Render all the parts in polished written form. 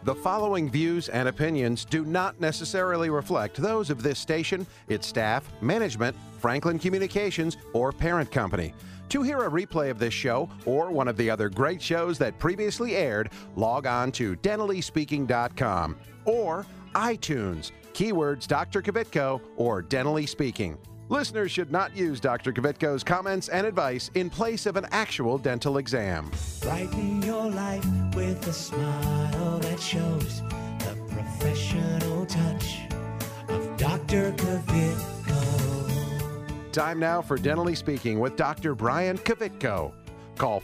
The following views and opinions do not necessarily reflect those of this station, its staff, management, Franklin Communications, or parent company. To hear a replay of this show or one of the other great shows that previously aired, log on to DentallySpeaking.com or iTunes, keywords Dr. Kvitko or Dentally Speaking. Listeners should not use Dr. Kvitko's comments and advice in place of an actual dental exam. Brighten your life with a smile that shows the professional touch of Dr. Kvitko. Time now for Dentally Speaking with Dr. Brian Kvitko. Call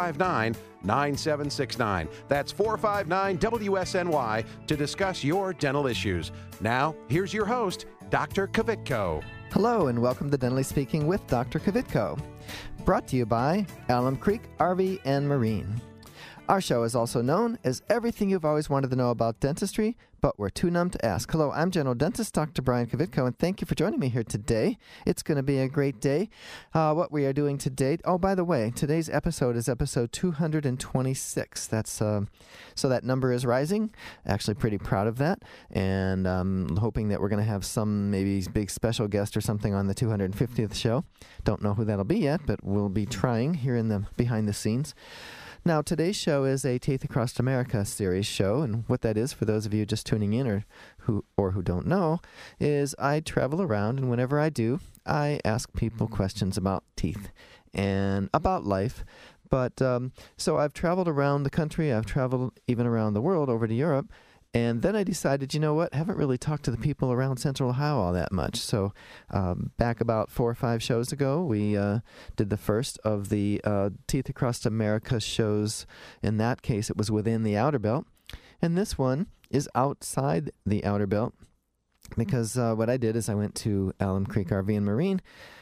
459-9769. That's 459-WSNY to discuss your dental issues. Now, here's your host, Dr. Kvitko. Hello and welcome to Dentally Speaking with Dr. Kvitko. Brought to you by Alum Creek RV and Marine. Our show is also known as everything you've always wanted to know about dentistry, but we're too numb to ask. Hello, I'm General Dentist Dr. Brian Kvitko, and thank you for joining me here today. It's going to be a great day. What we are doing today, oh, by the way, today's episode is episode 226. That's so that number is rising. Actually pretty proud of that, and I'm hoping that we're going to have some maybe big special guest or something on the 250th show. Don't know who that'll be yet, but we'll be trying here in the behind the scenes. Now, today's show is a Teeth Across America series show, and what that is, for those of you just tuning in who don't know, is I travel around, and whenever I do, I ask people questions about teeth and about life. But so I've traveled around the country, I've traveled even around the world, over to Europe, and then I decided, you know what, I haven't really talked to the people around Central Ohio all that much. So back about 4 or 5 shows ago, we did the first of the Teeth Across America shows. In that case, it was within the Outer Belt. And this one is outside the Outer Belt because what I did is I went to Alum Creek RV and Marine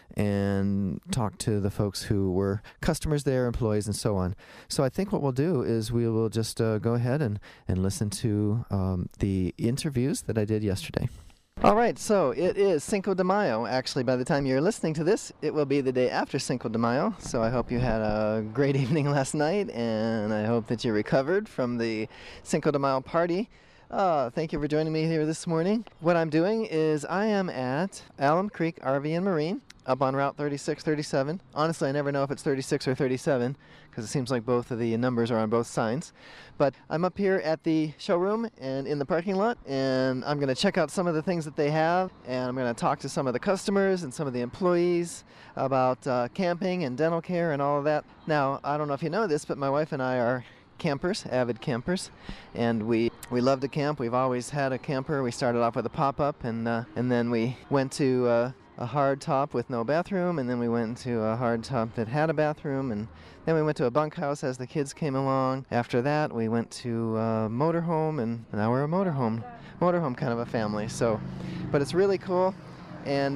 and talk to the folks who were customers there, employees, and so on. So I think what we'll do is we will just go ahead and listen to the interviews that I did yesterday. All right, so it is Cinco de Mayo. Actually, by the time you're listening to this, it will be the day after Cinco de Mayo. So I hope you had a great evening last night, and I hope that you recovered from the Cinco de Mayo party. Thank you for joining me here this morning. What I'm doing is I am at Alum Creek RV and Marine, up on Route 3637. Honestly, I never know if it's 36 or 37 because it seems like both of the numbers are on both signs. But I'm up here at the showroom and in the parking lot, and I'm going to check out some of the things that they have, and I'm going to talk to some of the customers and some of the employees about camping and dental care and all of that. Now, I don't know if you know this, but my wife and I are campers, avid campers, and we love to camp. We've always had a camper. We started off with a pop-up, and then we went to a hard top with no bathroom, and then we went to a hard top that had a bathroom, and then we went to a bunkhouse as the kids came along. After that, we went to a motorhome, and now we're a motorhome kind of a family. So, but it's really cool, and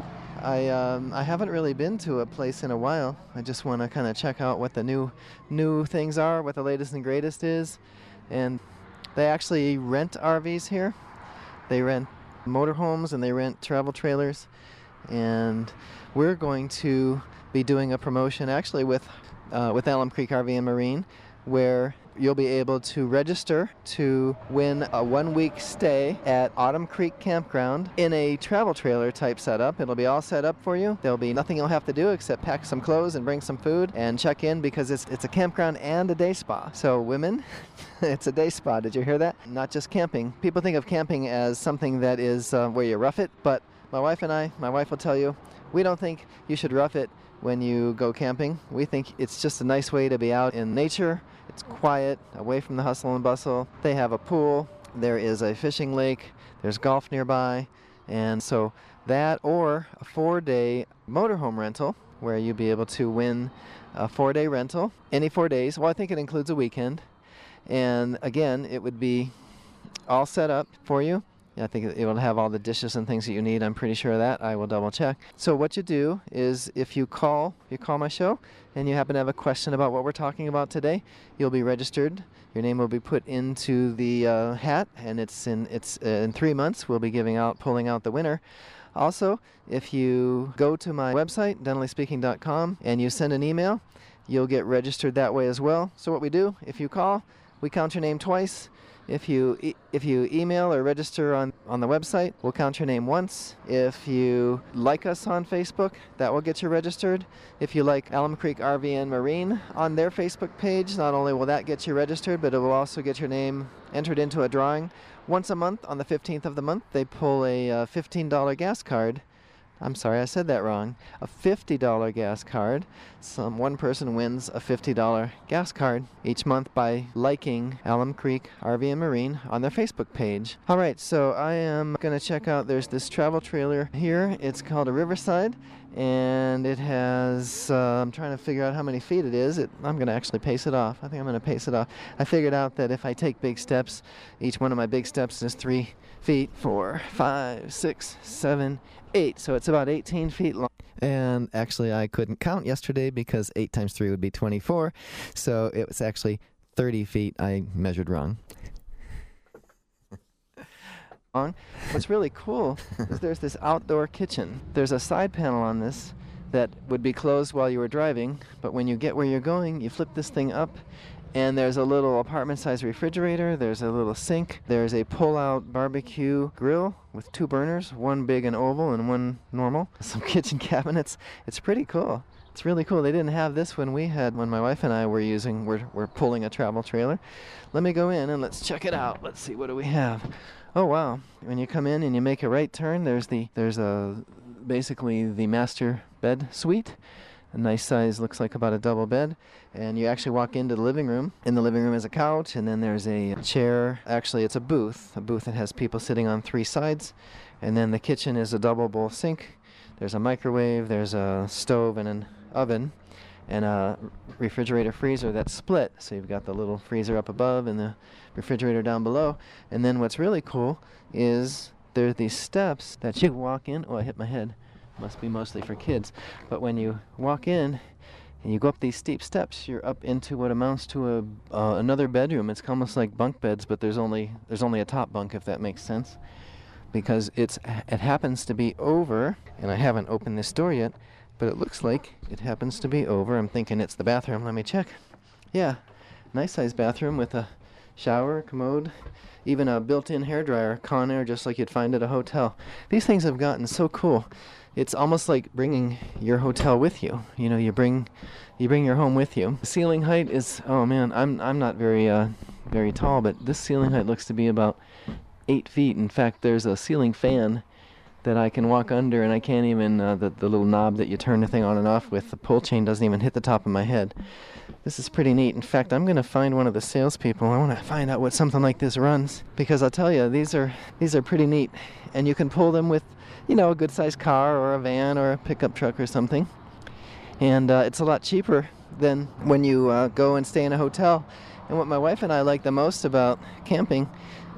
I haven't really been to a place in a while. I just want to kind of check out what the new things are, what the latest and greatest is, and they actually rent RVs here. They rent motorhomes and they rent travel trailers. And we're going to be doing a promotion actually with Alum Creek RV and Marine, where you'll be able to register to win a 1-week stay at Autumn Creek Campground in a travel trailer type setup. It'll be all set up for you. There'll be nothing you'll have to do except pack some clothes and bring some food and check in, because it's a campground and a day spa. So women, it's a day spa. Did you hear that? Not just camping. People think of camping as something that is where you rough it, but my wife will tell you, we don't think you should rough it when you go camping. We think it's just a nice way to be out in nature. It's quiet, away from the hustle and bustle. They have a pool. There is a fishing lake. There's golf nearby. And so that, or a 4-day motorhome rental, where you'll be able to win a 4-day rental, any 4 days. Well, I think it includes a weekend. And again, it would be all set up for you. I think it will have all the dishes and things that you need. I'm pretty sure of that. I will double check. So what you do is if you call my show and you happen to have a question about what we're talking about today, you'll be registered. Your name will be put into the hat, and it's in 3 months we'll be pulling out the winner. Also, if you go to my website, DentallySpeaking.com, and you send an email, you'll get registered that way as well. So what we do, if you call, we count your name twice. If you email or register on the website, we'll count your name once. If you like us on Facebook, that will get you registered. If you like Alum Creek RV and Marine on their Facebook page, not only will that get you registered, but it will also get your name entered into a drawing. Once a month, on the 15th of the month, they pull a $15 gas card. I'm sorry, I said that wrong. A $50 gas card. One person wins a $50 gas card each month by liking Alum Creek RV and Marine on their Facebook page. All right, so I am going to check out, there's this travel trailer here. It's called a Riverside, and it has, I'm trying to figure out how many feet it is. I'm going to actually pace it off. I think I'm going to pace it off. I figured out that if I take big steps, each one of my big steps is 3 feet, 4, 5, 6, 7, 8. So it's about 18 feet long. And actually, I couldn't count yesterday because 8 times 3 would be 24. So it was actually 30 feet. I measured wrong. What's really cool is there's this outdoor kitchen. There's a side panel on this that would be closed while you were driving, but when you get where you're going, you flip this thing up, and there's a little apartment-sized refrigerator, there's a little sink, there's a pull-out barbecue grill with 2 burners, one big and oval and one normal, some kitchen cabinets. It's pretty cool. It's really cool. They didn't have this when my wife and I were pulling a travel trailer. Let me go in and let's check it out. Let's see, what do we have? Oh wow, when you come in and you make a right turn, there's basically the master bed suite. A nice size, looks like about a double bed. And you actually walk into the living room. In the living room is a couch, and then there's a chair. Actually, it's a booth that has people sitting on 3 sides. And then the kitchen is a double bowl sink. There's a microwave, there's a stove and an oven, and a refrigerator freezer that's split. So you've got the little freezer up above and the refrigerator down below. And then what's really cool is there are these steps that you walk in. Oh, I hit my head. Must be mostly for kids. But when you walk in and you go up these steep steps, you're up into what amounts to another bedroom. It's almost like bunk beds, but there's only a top bunk, if that makes sense, because it happens to be over, and I haven't opened this door yet, but it looks like it happens to be over. I'm thinking it's the bathroom. Let me check. Yeah, nice sized bathroom with a shower, commode, even a built-in hairdryer, Conair, just like you'd find at a hotel. These things have gotten so cool. It's almost like bringing your hotel with you. You know, you bring your home with you. The ceiling height is, oh man, I'm not very tall, but this ceiling height looks to be about 8 feet. In fact, there's a ceiling fan that I can walk under, and I can't even, the little knob that you turn the thing on and off with, the pull chain doesn't even hit the top of my head. This is pretty neat. In fact, I'm going to find one of the salespeople. I want to find out what something like this runs, because I'll tell you, these are pretty neat, and you can pull them with, you know, a good-sized car or a van or a pickup truck or something, and it's a lot cheaper than when you go and stay in a hotel. And what my wife and I like the most about camping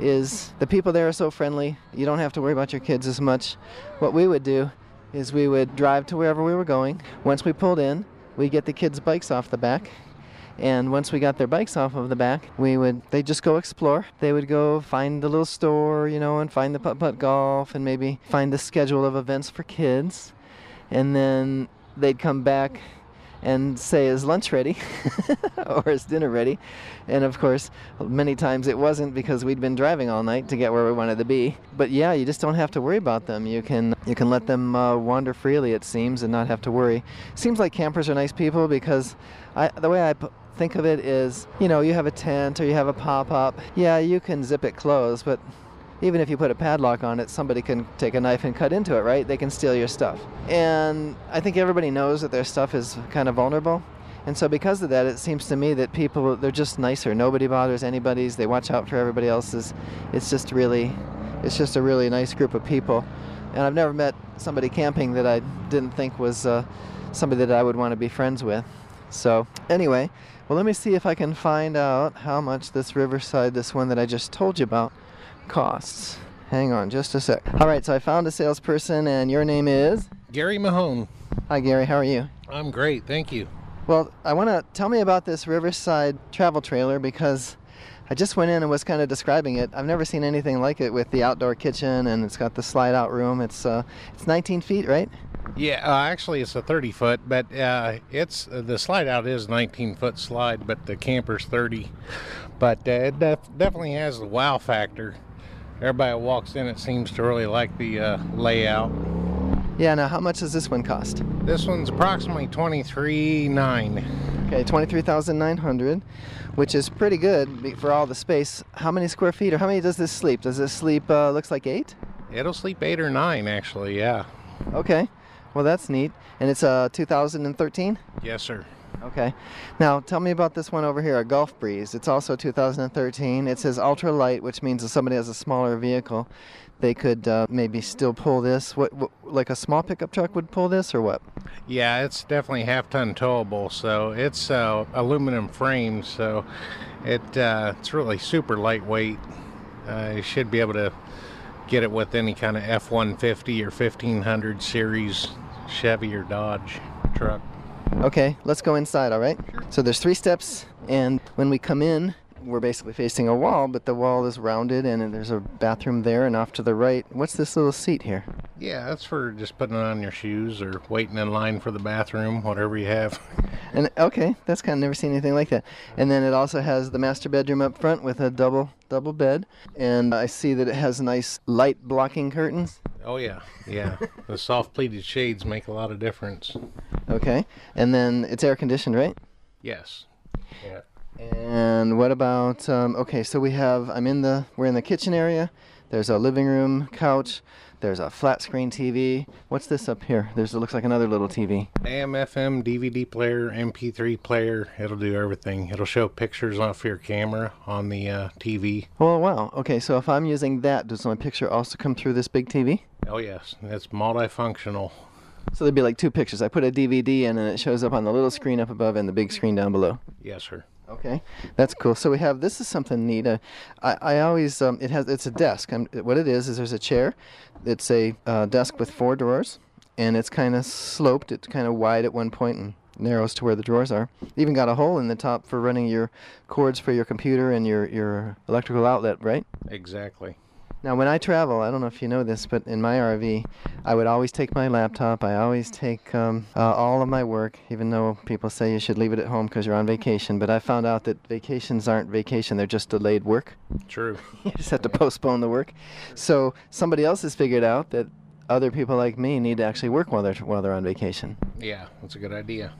is the people there are so friendly. You don't have to worry about your kids as much. What we would do is we would drive to wherever we were going. Once we pulled in, we'd get the kids' bikes off the back. And once we got their bikes off of the back, they'd just go explore. They would go find the little store, you know, and find the putt-putt golf, and maybe find the schedule of events for kids. And then they'd come back and say, is lunch ready? Or is dinner ready? And of course, many times it wasn't, because we'd been driving all night to get where we wanted to be. But yeah, you just don't have to worry about them. You can let them wander freely, it seems, and not have to worry. Seems like campers are nice people, because the way I think of it is, you know, you have a tent or you have a pop-up. Yeah, you can zip it closed, but even if you put a padlock on it, somebody can take a knife and cut into it, right? They can steal your stuff. And I think everybody knows that their stuff is kind of vulnerable. And so because of that, it seems to me that people, they're just nicer. Nobody bothers anybody's. They watch out for everybody else's. It's just a really nice group of people. And I've never met somebody camping that I didn't think was somebody that I would want to be friends with. So anyway, well, let me see if I can find out how much this Riverside, this one that I just told you about, costs. Hang on just a sec. All right, so I found a salesperson, and your name is? Gary Mahone. Hi, Gary. How are you? I'm great, thank you. Well, I want to tell me about this Riverside travel trailer, because I just went in and was kind of describing it. I've never seen anything like it with the outdoor kitchen, and it's got the slide-out room. It's 19 feet, right? Yeah, actually it's a 30-foot, but it's the slide out is 19-foot slide, but the camper's 30. But it definitely has the wow factor. Everybody that walks in, it seems to really like the layout. Yeah. Now, how much does this one cost? This one's approximately $23,900. Okay, $23,900, which is pretty good for all the space. How many square feet, or how many does this sleep? Does this sleep looks like 8? It'll sleep 8 or 9, actually. Yeah. Okay. Well, that's neat. And it's 2013? Yes, sir. Okay. Now, tell me about this one over here, a Gulf Breeze. It's also 2013. It says ultra light, which means if somebody has a smaller vehicle, they could maybe still pull this. What, like a small pickup truck would pull this, or what? Yeah, it's definitely half-ton towable, so it's aluminum frame, so it's really super lightweight. You should be able to get it with any kind of F-150 or 1500 series Chevy or Dodge truck. Okay, let's go inside, all right? Sure. So there's 3 steps, and when we come in, we're basically facing a wall, but the wall is rounded, and there's a bathroom there, and off to the right, what's this little seat here? Yeah, that's for just putting it on your shoes or waiting in line for the bathroom, whatever you have. And okay, that's kind of never seen anything like that. And then it also has the master bedroom up front with a double bed, and I see that it has nice light blocking curtains. Oh yeah. The soft pleated shades make a lot of difference. Okay, and then it's air conditioned, right? Yes. Yeah. And what about okay, so we're in the kitchen area. There's a living room couch. There's a flat screen TV. What's this up here? It looks like another little TV. AM, FM, DVD player, MP3 player. It'll do everything. It'll show pictures off your camera on the TV. Oh, wow. Okay, so if I'm using that, does my picture also come through this big TV? Oh, yes. It's multifunctional. So there'd be like 2 pictures. I put a DVD in and it shows up on the little screen up above and the big screen down below. Yes, sir. Okay, that's cool. So this is something neat. I always, it's a desk. What it is there's a chair. It's a desk with 4 drawers, and it's kind of sloped. It's kind of wide at one point and narrows to where the drawers are. Even got a hole in the top for running your cords for your computer and your electrical outlet, right? Exactly. Now, when I travel, I don't know if you know this, but in my RV, I would always take my laptop. I always take all of my work, even though people say you should leave it at home because you're on vacation. But I found out that vacations aren't vacation. They're just delayed work. True. You just have to postpone the work. So somebody else has figured out that other people like me need to actually work while they're on vacation. Yeah, that's a good idea.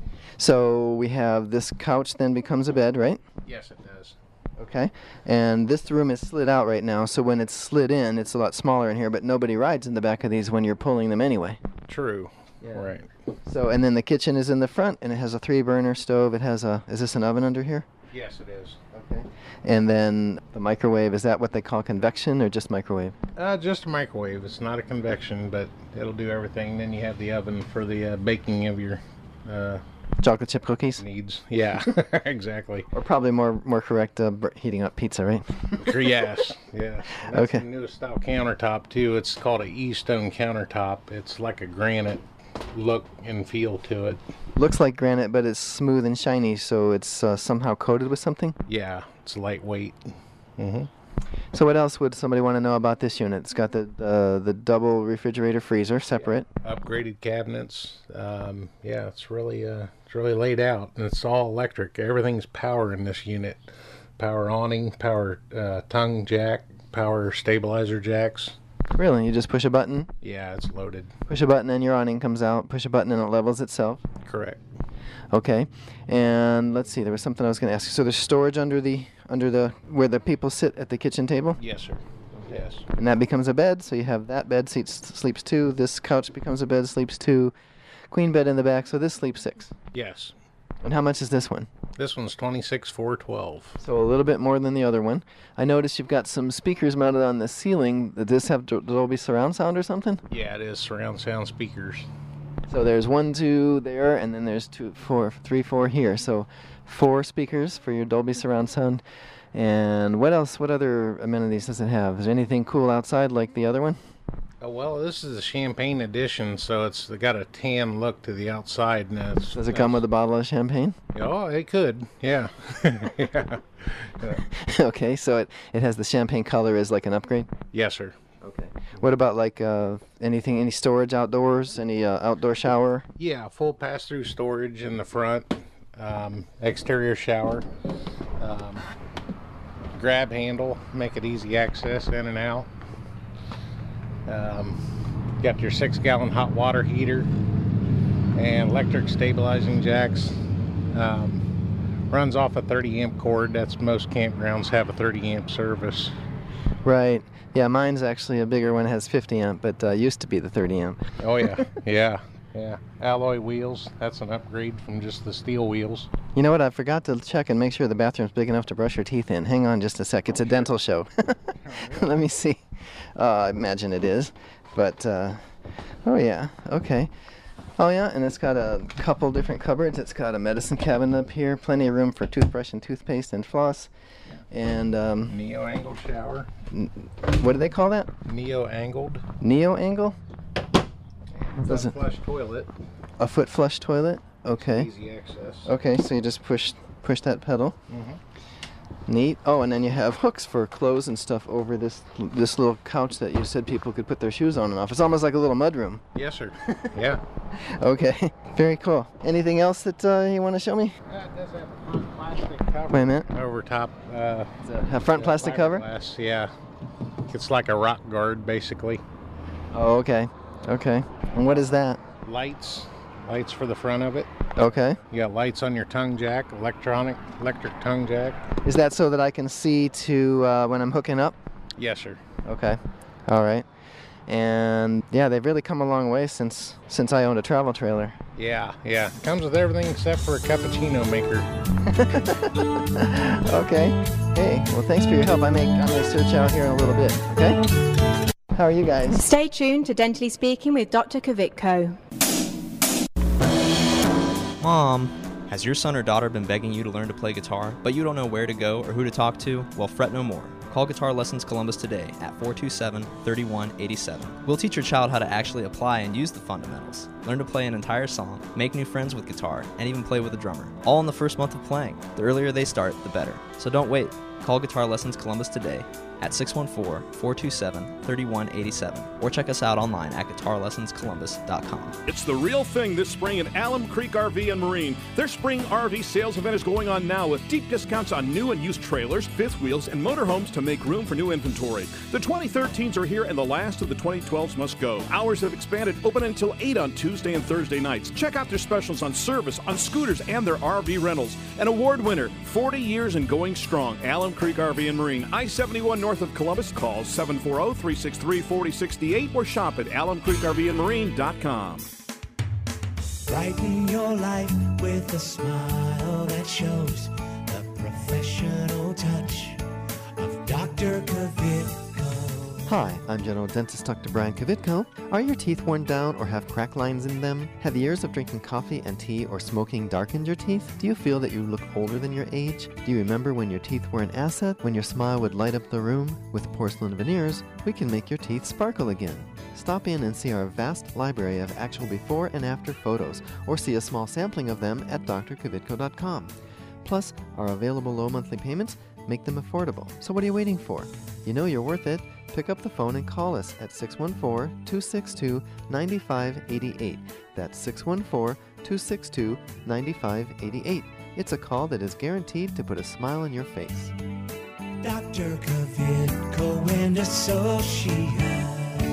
So we have this couch then becomes a bed, right? Yes, it does. Okay, and this room is slid out right now, so when it's slid in, it's a lot smaller in here, but nobody rides in the back of these when you're pulling them anyway. True. Yeah. Right. So, and then the kitchen is in the front, and it has a 3-burner stove. It has is this an oven under here? Yes, it is. Okay. And then the microwave, is that what they call convection or just microwave? Just a microwave. It's not a convection, but it'll do everything. Then you have the oven for the baking of your chocolate chip cookies? needs. Yeah, exactly. Or probably more correct, heating up pizza, right? Yes, yeah. And that's Okay. the newest style countertop too. It's called a E-stone countertop. It's like a granite look and feel to it. Looks like granite, but it's smooth and shiny, so it's somehow coated with something? Yeah, it's lightweight. Mm-hmm. So what else would somebody want to know about this unit? It's got the double refrigerator freezer separate. Upgraded cabinets. Yeah, it's really laid out, and it's all electric. Everything's power in this unit. Power awning, power tongue jack, power stabilizer jacks. Really? You just push a button? Yeah, it's loaded. Push a button and your awning comes out. Push a button and it levels itself. Correct. Okay. And let's see, there was something I was going to ask. So there's storage under the where the people sit at the kitchen table? Yes, sir. Yes. And that becomes a bed, so you have that bed sleeps 2. This couch becomes a bed, sleeps 2. Queen bed in the back, so this sleeps 6. Yes. And how much is this one? This one's $26,412. So a little bit more than the other one. I noticed you've got some speakers mounted on the ceiling. Does this have Dolby surround sound or something? Yeah, it is surround sound speakers. So there's 1, 2 there, and then there's 2, 4, 3, 4 here. So 4 speakers for your Dolby surround sound. And what else? What other amenities does it have? Is there anything cool outside like the other one? Well, this is a champagne edition, so it's got a tan look to the outside. And Does it come with a bottle of champagne? Oh, it could, yeah. Yeah. Okay, so it has the champagne color as like an upgrade? Yes, sir. Okay. What about like any storage outdoors, any outdoor shower? Yeah, full pass-through storage in the front, exterior shower, grab handle, make it easy access in and out. Got your 6-gallon hot water heater and electric stabilizing jacks. Runs off a 30-amp cord. That's most campgrounds have a 30-amp service. Right. Yeah, mine's actually a bigger one. It has 50 amp, but used to be the 30 amp. Oh yeah, yeah. Alloy wheels. That's an upgrade from just the steel wheels. You know what? I forgot to check and make sure the bathroom's big enough to brush your teeth in. Hang on just a sec. It's a dental show. Let me see. I imagine it is. But, oh yeah, okay. Oh yeah, and it's got a couple different cupboards. It's got a medicine cabinet up here, plenty of room for toothbrush and toothpaste and floss. And Neo-angled shower. What do they call that? Neo-angled. Neo-angle? Foot flush toilet. A foot flush toilet? Okay. Easy access. Okay, so you just push that pedal. Mm-hmm. Neat. Oh, and then you have hooks for clothes and stuff over this little couch that you said people could put their shoes on and off. It's almost like a little mudroom. Yes, sir. Yeah. Okay. Very cool. Anything else that you want to show me? It does have a front plastic cover. Wait a minute. Over top. A front plastic cover? Glass, yeah. It's like a rock guard, basically. Oh, okay. Okay. And what is that? Lights for the front of it. Okay. You got lights on your tongue jack, electric tongue jack. Is that so that I can see to when I'm hooking up? Yes, sir. Okay. All right. And yeah, they've really come a long way since I owned a travel trailer. Yeah. Comes with everything except for a cappuccino maker. Okay. Hey, well, thanks for your help. I may search out here in a little bit. Okay. How are you guys? Stay tuned to Dentally Speaking with Dr. Kvitko. Mom, has your son or daughter been begging you to learn to play guitar, but you don't know where to go or who to talk to? Well, fret no more. Call Guitar Lessons Columbus today at 427-3187. We'll teach your child how to actually apply and use the fundamentals, learn to play an entire song, make new friends with guitar, and even play with a drummer. All in the first month of playing. The earlier they start, the better. So don't wait. Call Guitar Lessons Columbus today at 614-427-3187 or check us out online at guitarlessonscolumbus.com. It's the real thing this spring at Alum Creek RV and Marine. Their spring RV sales event is going on now with deep discounts on new and used trailers, fifth wheels, and motorhomes to make room for new inventory. The 2013s are here and the last of the 2012s must go. Hours have expanded, open until 8 on Tuesday and Thursday nights. Check out their specials on service, on scooters, and their RV rentals. An award winner, 40 years and going strong. Alum Creek RV and Marine, I-71 north of Columbus. Call 740-363-4068 or shop at alumcreekrvandmarine.com. Brighten your life with a smile that shows the professional touch of Dr. Kvitko. Hi, I'm General Dentist Dr. Brian Kvitko. Are your teeth worn down or have crack lines in them? Have years of drinking coffee and tea or smoking darkened your teeth? Do you feel that you look older than your age? Do you remember when your teeth were an asset, when your smile would light up the room? With porcelain veneers, we can make your teeth sparkle again. Stop in and see our vast library of actual before and after photos, or see a small sampling of them at drkvitko.com. Plus, our available low monthly payments make them affordable. So what are you waiting for? You know you're worth it. Pick up the phone and call us at 614-262-9588. That's 614-262-9588. It's a call that is guaranteed to put a smile on your face. Dr. Kvitko and Associates.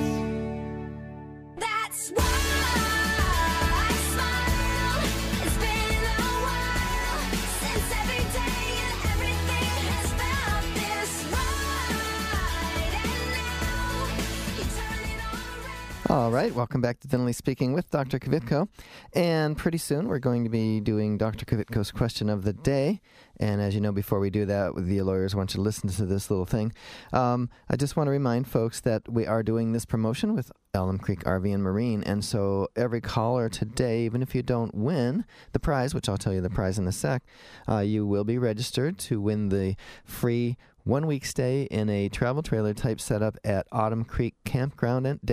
That's why I smile. It's been a while since every day and everything has felt this right. And now you turn it all around. All right, welcome back to Dentally Speaking with Dr. Kvitko. And pretty soon we're going to be doing Dr. Kvitko's question of the day. And as you know, before we do that, the lawyers want you to listen to this little thing. I just want to remind folks that we are doing this promotion with Alum Creek RV and Marine. And so every caller today, even if you don't win the prize, which I'll tell you the prize in a sec, you will be registered to win the free 1-week stay in a travel trailer type setup at Autumn Creek Campground and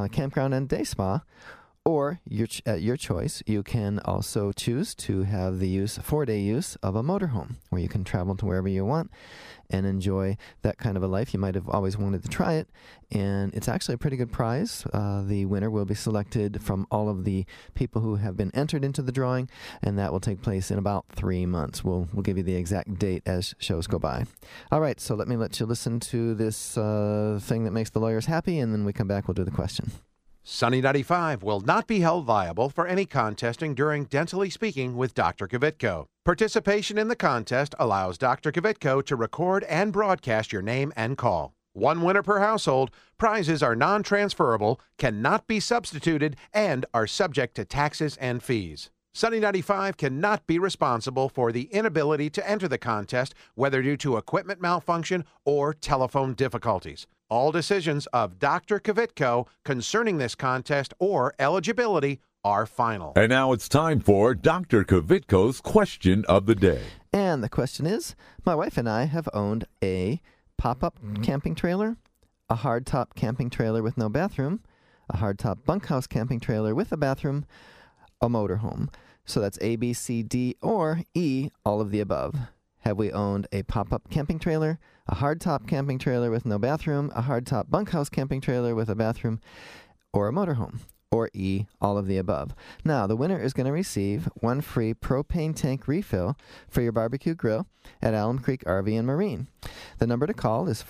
Day Spa. Or at your choice, you can also choose to have the 4-day use of a motorhome, where you can travel to wherever you want and enjoy that kind of a life. You might have always wanted to try it, and it's actually a pretty good prize. The winner will be selected from all of the people who have been entered into the drawing, and that will take place in about 3 months. We'll give you the exact date as shows go by. All right, so let you listen to this thing that makes the lawyers happy, and then we come back, we'll do the question. Sunny 95 will not be held liable for any contesting during Dentally Speaking with Dr. Kvitko. Participation in the contest allows Dr. Kvitko to record and broadcast your name and call. One winner per household. Prizes are non-transferable, cannot be substituted, and are subject to taxes and fees. Sunny 95 cannot be responsible for the inability to enter the contest, whether due to equipment malfunction or telephone difficulties. All decisions of Dr. Kvitko concerning this contest or eligibility are final. And now it's time for Dr. Kvitko's question of the day. And the question is, my wife and I have owned a pop-up camping trailer, a hardtop camping trailer with no bathroom, a hardtop bunkhouse camping trailer with a bathroom, a motorhome. So that's A, B, C, D, or E, all of the above. Have we owned a pop-up camping trailer, a hardtop camping trailer with no bathroom, a hardtop bunkhouse camping trailer with a bathroom, or a motorhome? Or E, all of the above. Now, the winner is going to receive one free propane tank refill for your barbecue grill at Alum Creek RV and Marine. The number to call is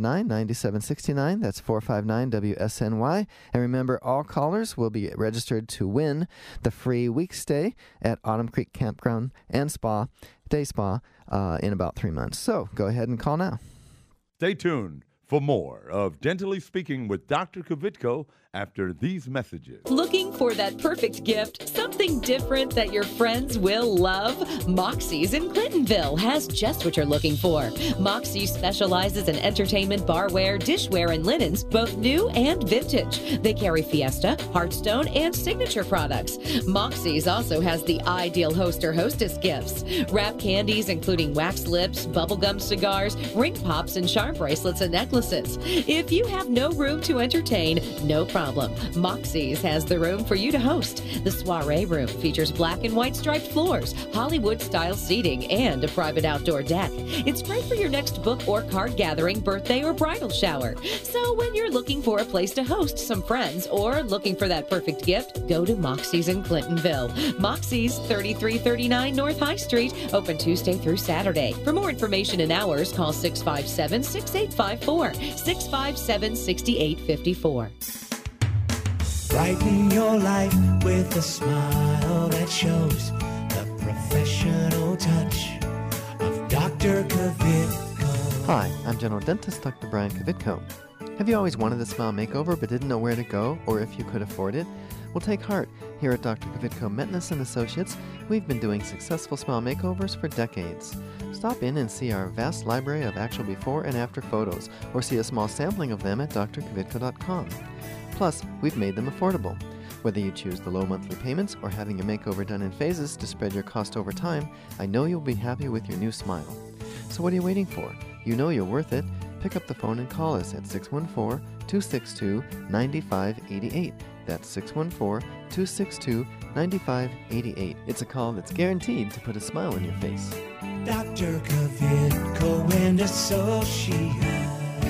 459-9769. That's 459-WSNY. And remember, all callers will be registered to win the free week stay at Autumn Creek Campground and Day Spa, in about 3 months. So go ahead and call now. Stay tuned for more of Dentally Speaking with Dr. Kvitko after these messages. Looking for that perfect gift? Something different that your friends will love? Moxie's in Clintonville has just what you're looking for. Moxie specializes in entertainment barware, dishware, and linens, both new and vintage. They carry Fiesta, Hearthstone, and signature products. Moxie's also has the ideal host or hostess gifts. Wrap candies including wax lips, bubblegum cigars, ring pops, and charm bracelets and necklaces. If you have no room to entertain, no problem. Moxie's has the room for you to host. The soiree room features black and white striped floors, Hollywood-style seating, and a private outdoor deck. It's great for your next book or card gathering, birthday, or bridal shower. So when you're looking for a place to host some friends or looking for that perfect gift, go to Moxie's in Clintonville. Moxie's, 3339 North High Street, open Tuesday through Saturday. For more information and hours, call 657-6854, 657-6854. Brighten your life with a smile that shows the professional touch of Dr. Kvitko. Hi, I'm General Dentist Dr. Brian Kvitko. Have you always wanted a smile makeover but didn't know where to go or if you could afford it? Well, take heart. Here at Dr. Kvitko Metness & Associates, we've been doing successful smile makeovers for decades. Stop in and see our vast library of actual before and after photos, or see a small sampling of them at drkvitko.com. Plus, we've made them affordable. Whether you choose the low monthly payments or having your makeover done in phases to spread your cost over time, I know you'll be happy with your new smile. So what are you waiting for? You know you're worth it. Pick up the phone and call us at 614-262-9588. That's 614-262-9588. It's a call that's guaranteed to put a smile on your face. Dr. Kvitko and Associates.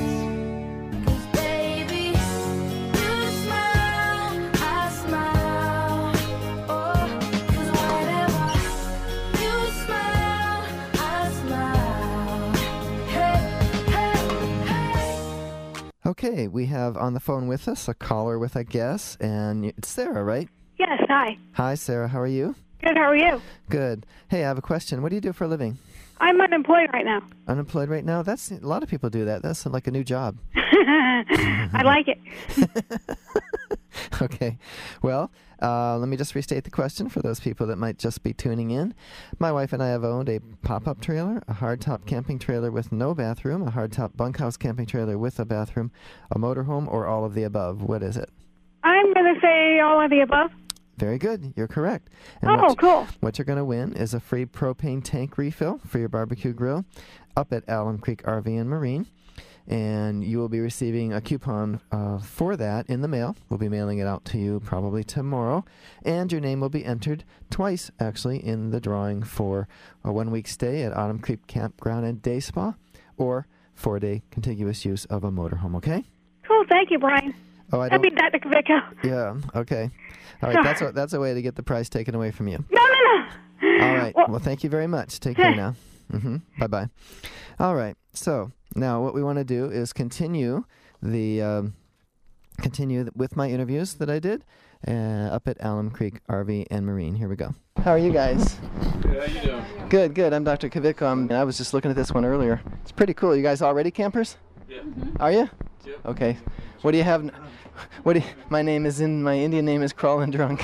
Okay, we have on the phone with us a caller with a guess, and it's Sarah, right? Yes, hi. Hi, Sarah. How are you? Good, how are you? Good. Hey, I have a question. What do you do for a living? I'm unemployed right now. Unemployed right now? That's a lot of people do that. That's like a new job. I like it. Okay. Well, let me just restate the question for those people that might just be tuning in. My wife and I have owned a pop-up trailer, a hardtop camping trailer with no bathroom, a hardtop bunkhouse camping trailer with a bathroom, a motorhome, or all of the above. What is it? I'm going to say all of the above. Very good. You're correct. Cool. What you're going to win is a free propane tank refill for your barbecue grill up at Alum Creek RV and Marine. And you will be receiving a coupon for that in the mail. We'll be mailing it out to you probably tomorrow. And your name will be entered twice, actually, in the drawing for a 1-week stay at Autumn Creek Campground and Day Spa or 4-day contiguous use of a motorhome, okay? Cool. Thank you, Brian. Oh, I That'd be don't... Dr. Kavicko. Yeah, okay. All right, that's a way to get the prize taken away from you. No. All right. Well, thank you very much. Take care now. Bye-bye. All right. So now what we want to do is continue with my interviews that I did up at Alum Creek RV and Marine. Here we go. How are you guys? Good. How you doing? Good. I'm Dr. Kavicko. I was just looking at this one earlier. It's pretty cool. You guys already campers? Yeah. Are you? Yeah. Okay. What do you have? My Indian name is Crawlin' Drunk.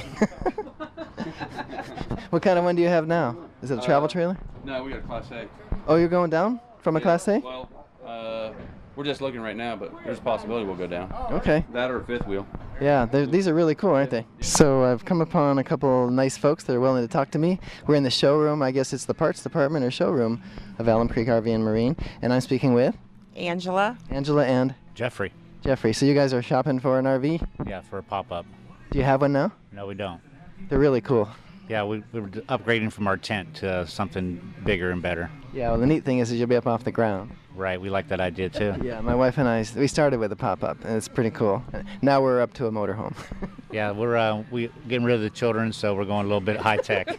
What kind of one do you have now? Is it a travel trailer? No, we got a Class A. Oh, you're going down from a Class A? Well, we're just looking right now, but there's a possibility we'll go down. Okay. That or a fifth wheel. Yeah, these are really cool, aren't they? So I've come upon a couple nice folks that are willing to talk to me. We're in the showroom, I guess it's the parts department or showroom of Alum Creek RV and Marine, and I'm speaking with Angela. Angela and Jeffrey. Jeffrey. So you guys are shopping for an RV? Yeah, for a pop-up. Do you have one now? No, we don't. They're really cool. Yeah, we were upgrading from our tent to something bigger and better. Yeah, well, the neat thing is you'll be up off the ground. Right, we like that idea too. Yeah, my wife and I, we started with a pop-up, and it's pretty cool. Now we're up to a motorhome. Yeah, we getting rid of the children, so we're going a little bit high-tech.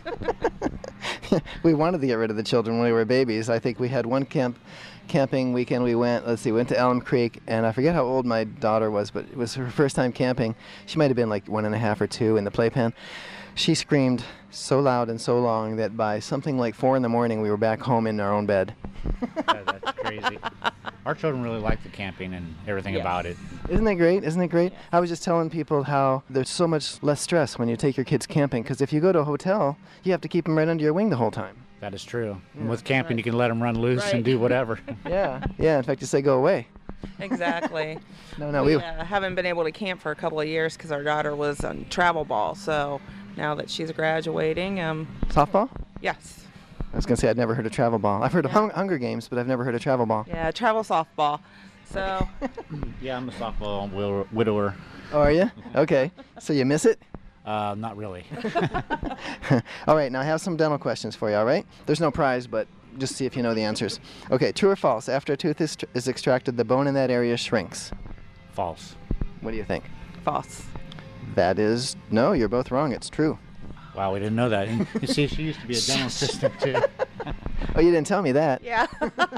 We wanted to get rid of the children when we were babies. I think we had one camping weekend we went to Elm Creek, and I forget how old my daughter was, but it was her first time camping. She might have been like 1.5 or 2 in the playpen. She screamed so loud and so long that by something like 4 in the morning we were back home in our own bed. Yeah, that's crazy. Our children really like the camping and everything about it. Isn't it great? Isn't it great? I was just telling people how there's so much less stress when you take your kids camping, because if you go to a hotel, you have to keep them right under your wing the whole time. That is true. And with camping, you can let them run loose and do whatever. Yeah. In fact, you say go away. Exactly. We haven't been able to camp for a couple of years because our daughter was on travel ball. So now that she's graduating, softball? Yes. I was gonna say I'd never heard of travel ball. I've heard of Hunger Games, but I've never heard of travel ball. Yeah, travel softball. So. Yeah, I'm a softball widower. Oh, are you? Okay. So you miss it? Not really. All right, now I have some dental questions for you, all right? There's no prize, but just see if you know the answers. Okay, true or false? After a tooth is extracted, the bone in that area shrinks. False. What do you think? False. That is, no, you're both wrong. It's true. Wow, we didn't know that. And you see, she used to be a dental assistant, too. Oh, you didn't tell me that. Yeah.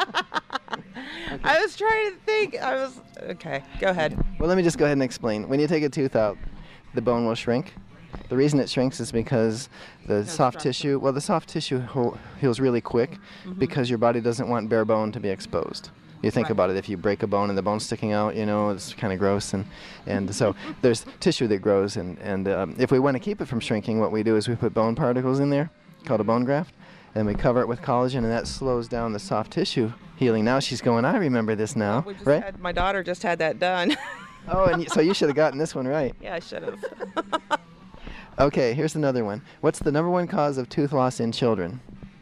I was trying to think. Okay, go ahead. Well, let me just go ahead and explain. When you take a tooth out, the bone will shrink. The reason it shrinks is because the soft tissue heals really quick because your body doesn't want bare bone to be exposed. You think about it, if you break a bone and the bone's sticking out, it's kind of gross, and so there's tissue that grows, and if we want to keep it from shrinking, what we do is we put bone particles in there, called a bone graft, and we cover it with collagen, and that slows down the soft tissue healing. Now she's going, I remember this now, right? My daughter just had that done. Oh, and so you should have gotten this one right. Yeah, I should have. Okay, here's another one. What's the number one cause of tooth loss in children?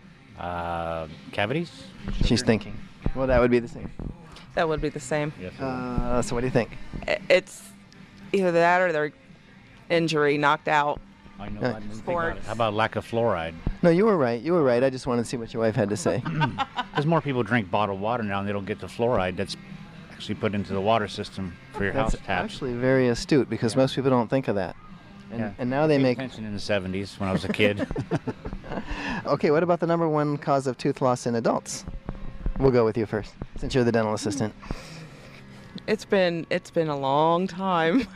Cavities? She's thinking. Well, that would be the same. That would be the same. Yes. So what do you think? It's either that or their injury, knocked out. I know. I didn't think about it. How about lack of fluoride? No, you were right. You were right. I just wanted to see what your wife had to say. Because more people drink bottled water now, and they don't get the fluoride that's actually put into the water system for your house taps. That's actually very astute, because most people don't think of that. And now they make attention in the 70s when I was a kid. Okay, what about the number one cause of tooth loss in adults? We'll go with you first, since you're the dental assistant. It's been a long time.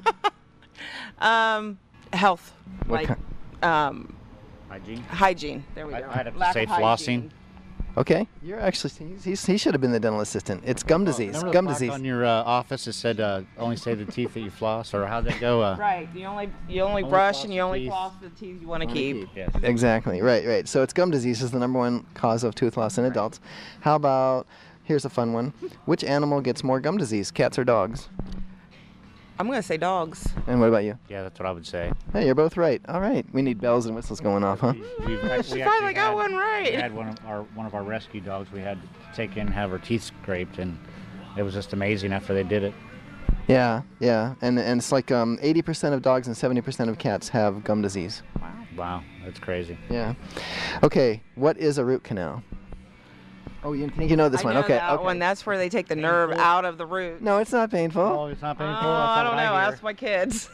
Health. What hygiene? Hygiene. There we go. I'd have to Lack say of flossing. hygiene. Okay, you're actually he should have been the dental assistant. It's gum disease. Remember the Gum plaque disease. on your office that said only save the teeth that you floss, or how'd that go? Right. You only brush and you only floss the teeth you want to keep. Yes. Exactly. Right. So it's gum disease is the #1 cause of tooth loss in adults. How about here's a fun one. Which animal gets more gum disease, cats or dogs? I'm going to say dogs. And what about you? Yeah, that's what I would say. Hey, you're both right. All right. We need bells and whistles going off, huh? We finally got one right. We had one of our rescue dogs. We had to take in, have her teeth scraped, and it was just amazing after they did it. Yeah. And it's like 80% of dogs and 70% of cats have gum disease. Wow, that's crazy. Yeah. Okay, what is a root canal? Oh, you think you know this I one? know Okay. that one. That's where they take the nerve out of the root. No, it's not painful. Oh, it's not painful. I don't know. Ask my kids.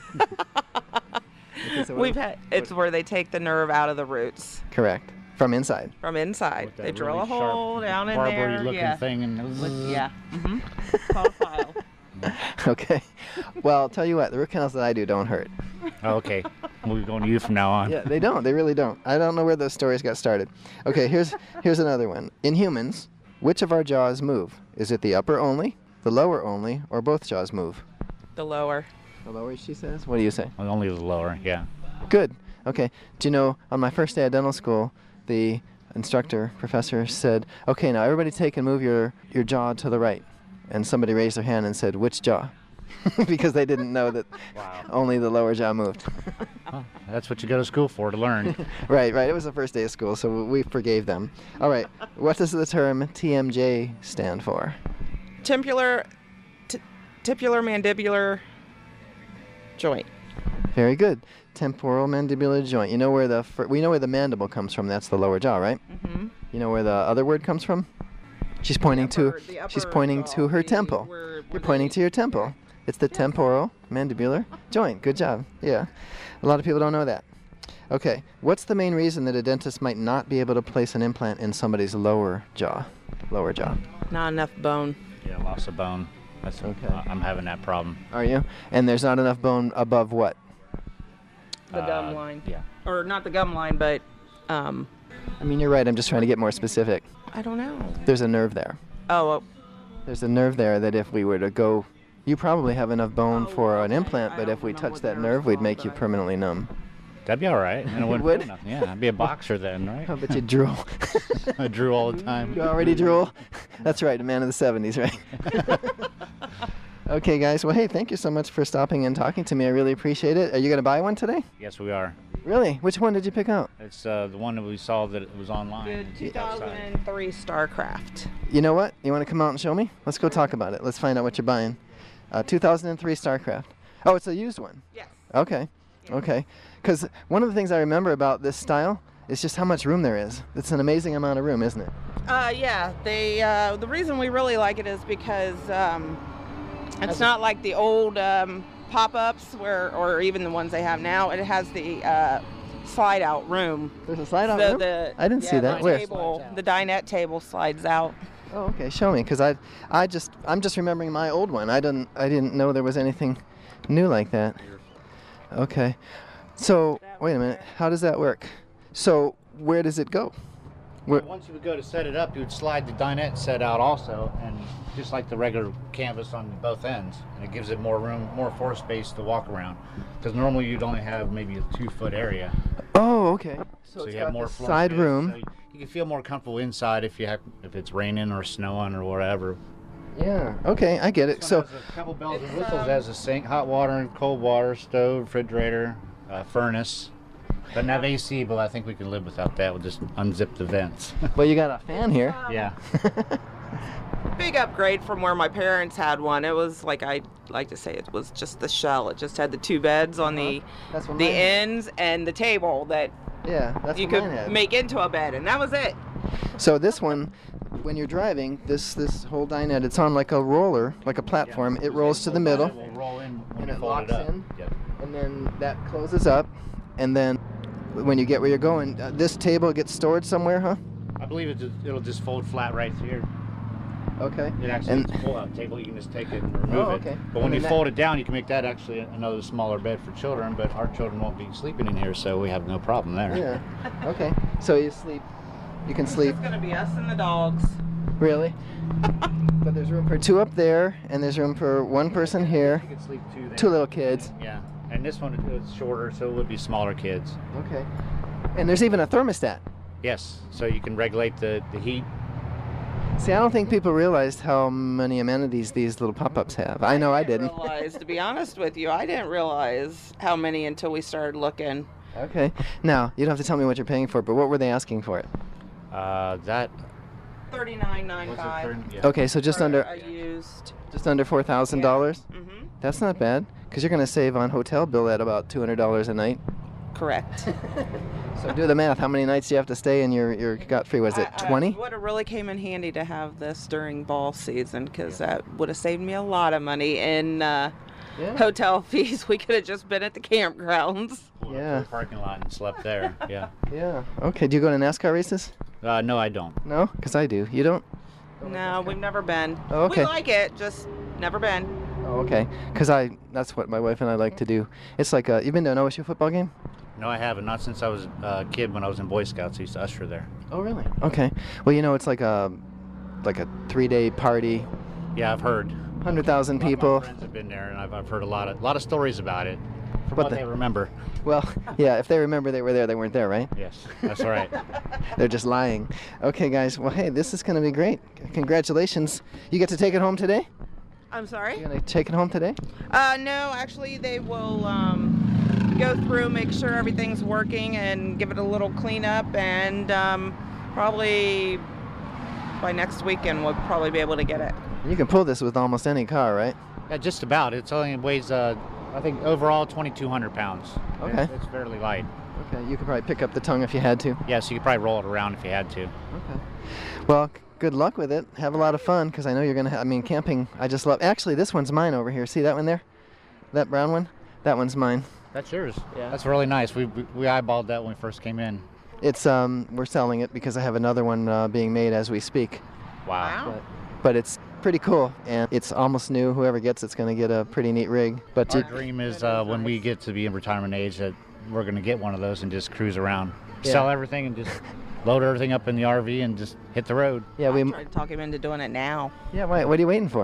It's where they take the nerve out of the roots. Correct. From inside. From inside. They drill really a hole down in there. Barber-looking thing and Called a file. Okay. Well, I'll tell you what, the root canals that I do don't hurt. Oh, okay. We'll be going to you from now on. Yeah, they don't. They really don't. I don't know where those stories got started. Okay, here's another one. In humans, which of our jaws move? Is it the upper only, the lower only, or both jaws move? The lower. The lower, she says? What do you say? Well, only the lower, yeah. Good. Okay. Do you know, on my first day at dental school, the professor said, okay, now everybody take and move your jaw to the right. And somebody raised their hand and said, which jaw? Because they didn't know that only the lower jaw moved. Well, that's what you go to school for, to learn. Right. It was the first day of school, so we forgave them. All right. What does the term TMJ stand for? Tipular mandibular joint. Very good. Temporal mandibular joint. You know where we know where the mandible comes from. That's the lower jaw, right? Mm-hmm. You know where the other word comes from? She's pointing to her temple. You're pointing to your temple. It's the temporal mandibular joint. Good job. Yeah. A lot of people don't know that. Okay. What's the main reason that a dentist might not be able to place an implant in somebody's lower jaw? Lower jaw. Not enough bone. Yeah, loss of bone. That's okay. I'm having that problem. Are you? And there's not enough bone above what? The gum line. Yeah. Or not the gum line, but I mean, you're right. I'm just trying to get more specific. I don't know. There's a nerve there. Oh, well. There's a nerve there that if we were to go, you probably have enough bone for an implant, but if we touch that nerve, we'd make you permanently numb. That'd be all right. And it wouldn't would? feel nothing. Yeah, I'd be a boxer then, right? I bet you drool. I drew all the time. You already drool? That's right, a man of the 70s, right? Okay, guys. Well, hey, thank you so much for stopping and talking to me. I really appreciate it. Are you going to buy one today? Yes, we are. Really? Which one did you pick out? It's the one that we saw that it was online. The 2003 StarCraft. You know what? You want to come out and show me? Let's go talk about it. Let's find out what you're buying. 2003 StarCraft. Oh, it's a used one? Yes. Okay. Okay. Because one of the things I remember about this style is just how much room there is. It's an amazing amount of room, isn't it? Yeah. The reason we really like it is because it's not like the old pop-ups or even the ones they have now. It has the slide-out room. There's a slide-out room? I didn't see that. Where? The dinette table slides out. Oh, okay. Show me, because I'm just remembering my old one. I didn't know there was anything new like that. Okay. So wait a minute. How does that work? So where does it go? Well, once you would go to set it up, you would slide the dinette set out also, and just like the regular canvas on both ends, and it gives it more room, more floor space to walk around. Because normally you'd only have maybe a 2-foot area. Oh, okay. So you have more floor side space, room. so you can feel more comfortable inside if it's raining or snowing or whatever. Yeah. Okay, I get it. So has a couple bells and whistles. Has a sink, hot water and cold water, stove, refrigerator, furnace. Doesn't have AC, but I think we can live without that. We'll just unzip the vents. Well, you got a fan here. Yeah. Big upgrade from where my parents had one. It was like, I like to say, it was just the shell. It just had the 2 beds on the ends and the table that you could make into a bed, and that was it. So this one, when you're driving, this whole dinette, it's on like a roller, like a platform. It rolls to the middle, It will roll in when and you it fold locks it up. in, Yep. and then that closes up, and then when you get where you're going, this table gets stored somewhere, huh? I believe it'll just fold flat right here. Okay. It actually is a pull-out table. You can just take it and remove it. Okay. But when And you then fold it down, you can make that actually another smaller bed for children. But our children won't be sleeping in here, so we have no problem there. Yeah. Okay. So you sleep You can sleep. It's going to be us and the dogs. Really? But there's room for 2 up there, and there's room for 1 person here. You can sleep 2 there. 2 little kids. Yeah. And this one is shorter, so it would be smaller kids. Okay. And there's even a thermostat. Yes. So you can regulate the heat. See, I don't think people realized how many amenities these little pop-ups have. I know I didn't. Realize, to be honest with you, I didn't realize how many until we started looking. Okay. Now, you don't have to tell me what you're paying for it, but what were they asking for it? That $39.95. Yeah. Okay, so just under used. just under $4,000. Mm-hmm. That's not bad, because you're going to save on hotel bill at about $200 a night. Correct. So do the math. How many nights do you have to stay in your gut-free? Was it 20? It would have really came in handy to have this during ball season, because that would have saved me a lot of money in hotel fees. We could have just been at the campgrounds. Yeah. Parking lot and slept there. Yeah. Yeah. Okay. Do you go to NASCAR races? No, I don't. No, because I do. You don't? No, we've never been. Oh, okay. We like it, just never been. Oh, okay. Because that's what my wife and I like to do. It's like you've been to an OSU football game? No, I haven't. Not since I was a kid. When I was in Boy Scouts, I used to usher there. Oh, really? Okay. Well, it's like a 3-day party. Yeah, I've heard. 100,000 people. My friends have been there, and I've heard a lot of stories about it. From But what they remember. Well, yeah. If they remember they were there, they weren't there, right? Yes, that's all right. They're just lying. Okay, guys. Well, hey, this is going to be great. Congratulations. You get to take it home today? I'm sorry? You going to take it home today? No, actually, they will go through, make sure everything's working, and give it a little cleanup, and probably by next weekend we'll probably be able to get it. You can pull this with almost any car, right? Yeah, just about. It only weighs, I think, overall 2,200 pounds. Okay. It's fairly light. Okay, you could probably pick up the tongue if you had to. Yeah, so you could probably roll it around if you had to. Okay. Well, good luck with it. Have a lot of fun, because I know you're going to camping, I just love. Actually, this one's mine over here. See that one there? That brown one? That one's mine. That's yours. Yeah. That's really nice. We eyeballed that when we first came in. It's we're selling it because I have another one being made as we speak. Wow. But it's pretty cool, and it's almost new. Whoever gets it's going to get a pretty neat rig. But our dream is when we get to be in retirement age that we're going to get one of those and just cruise around, Yeah. sell everything, and just load everything up in the RV and just hit the road. Yeah, we tried to talk him into doing it now. Yeah, what are you waiting for?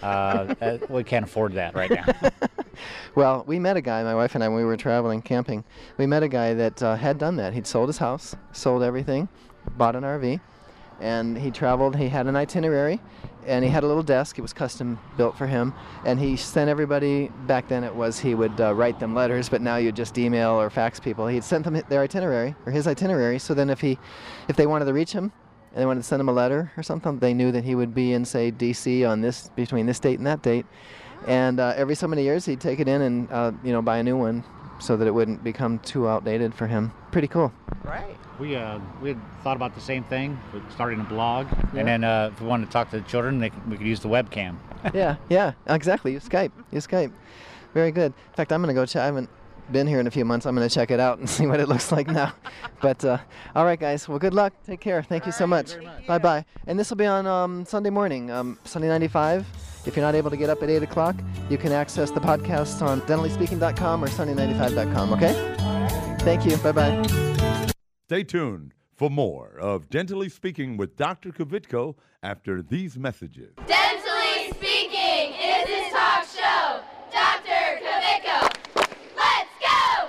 We can't afford that right now. Well, we met a guy, my wife and I, when we were traveling camping. We met a guy that had done that. He'd sold his house, sold everything, bought an RV, and he traveled. He had an itinerary, and he had a little desk. It was custom built for him, and he sent everybody. Back then it was he would write them letters, but now you just email or fax people. He'd sent them their itinerary or his itinerary, so then if they wanted to reach him and they wanted to send him a letter or something, they knew that he would be in, say, D.C. on between this date and that date. And every so many years he'd take it in and buy a new one so that it wouldn't become too outdated for him. Pretty cool. Right. We had thought about the same thing, starting a blog, Yeah. and then if we wanted to talk to the children, we could use the webcam. Yeah, exactly. You Skype. Very good. In fact, I'm going to go check. I haven't been here in a few months. I'm going to check it out and see what it looks like now. But all right, guys. Well, good luck. Take care. Thank you so much. Bye-bye. And this will be on Sunday morning, Sunday 95. If you're not able to get up at 8 o'clock, you can access the podcast on dentallyspeaking.com or sunday95.com, okay? Thank you. Bye-bye. Stay tuned for more of Dentally Speaking with Dr. Kvitko after these messages. Dentally Speaking is his talk show. Dr. Kvitko. Let's go!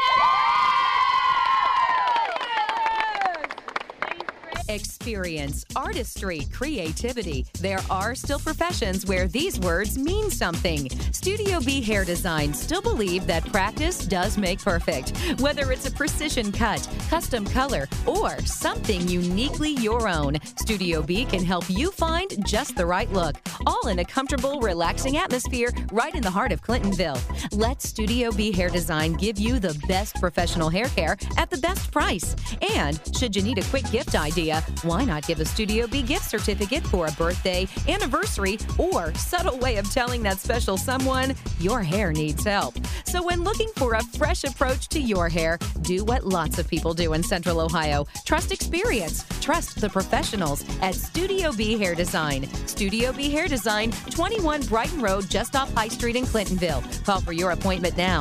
Experience, artistry, creativity. There are still professions where these words mean something. Studio B Hair Design still believe that practice does make perfect. Whether it's a precision cut, custom color, or something uniquely your own, Studio B can help you find just the right look. All in a comfortable, relaxing atmosphere right in the heart of Clintonville. Let Studio B Hair Design give you the best professional hair care at the best price. And should you need a quick gift idea, why Why not give a Studio B gift certificate for a birthday, anniversary, or subtle way of telling that special someone your hair needs help? So when looking for a fresh approach to your hair, do what lots of people do in Central Ohio. Trust experience. Trust the professionals at Studio B Hair Design. Studio B Hair Design, 21 Brighton Road, just off High Street in Clintonville. Call for your appointment now,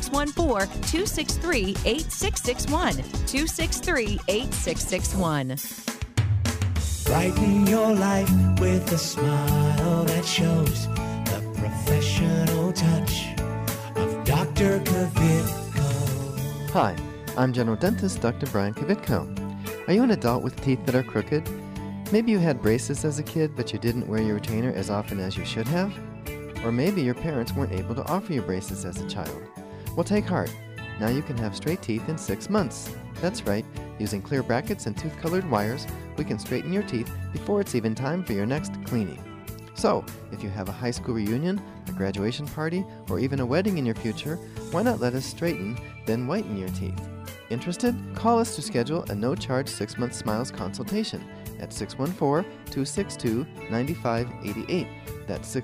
614-263-8661. 263-8661. Brighten your life with a smile that shows the professional touch of Dr. Kvitko. Hi, I'm General Dentist Dr. Brian Kvitko. Are you an adult with teeth that are crooked? Maybe you had braces as a kid, but you didn't wear your retainer as often as you should have? Or maybe your parents weren't able to offer you braces as a child. Well, take heart. Now you can have straight teeth in 6 months. That's right. Using clear brackets and tooth-colored wires, we can straighten your teeth before it's even time for your next cleaning. So, if you have a high school reunion, a graduation party, or even a wedding in your future, why not let us straighten, then whiten your teeth? Interested? Call us to schedule a no-charge 6-month Smiles consultation at 614-262-9588. That's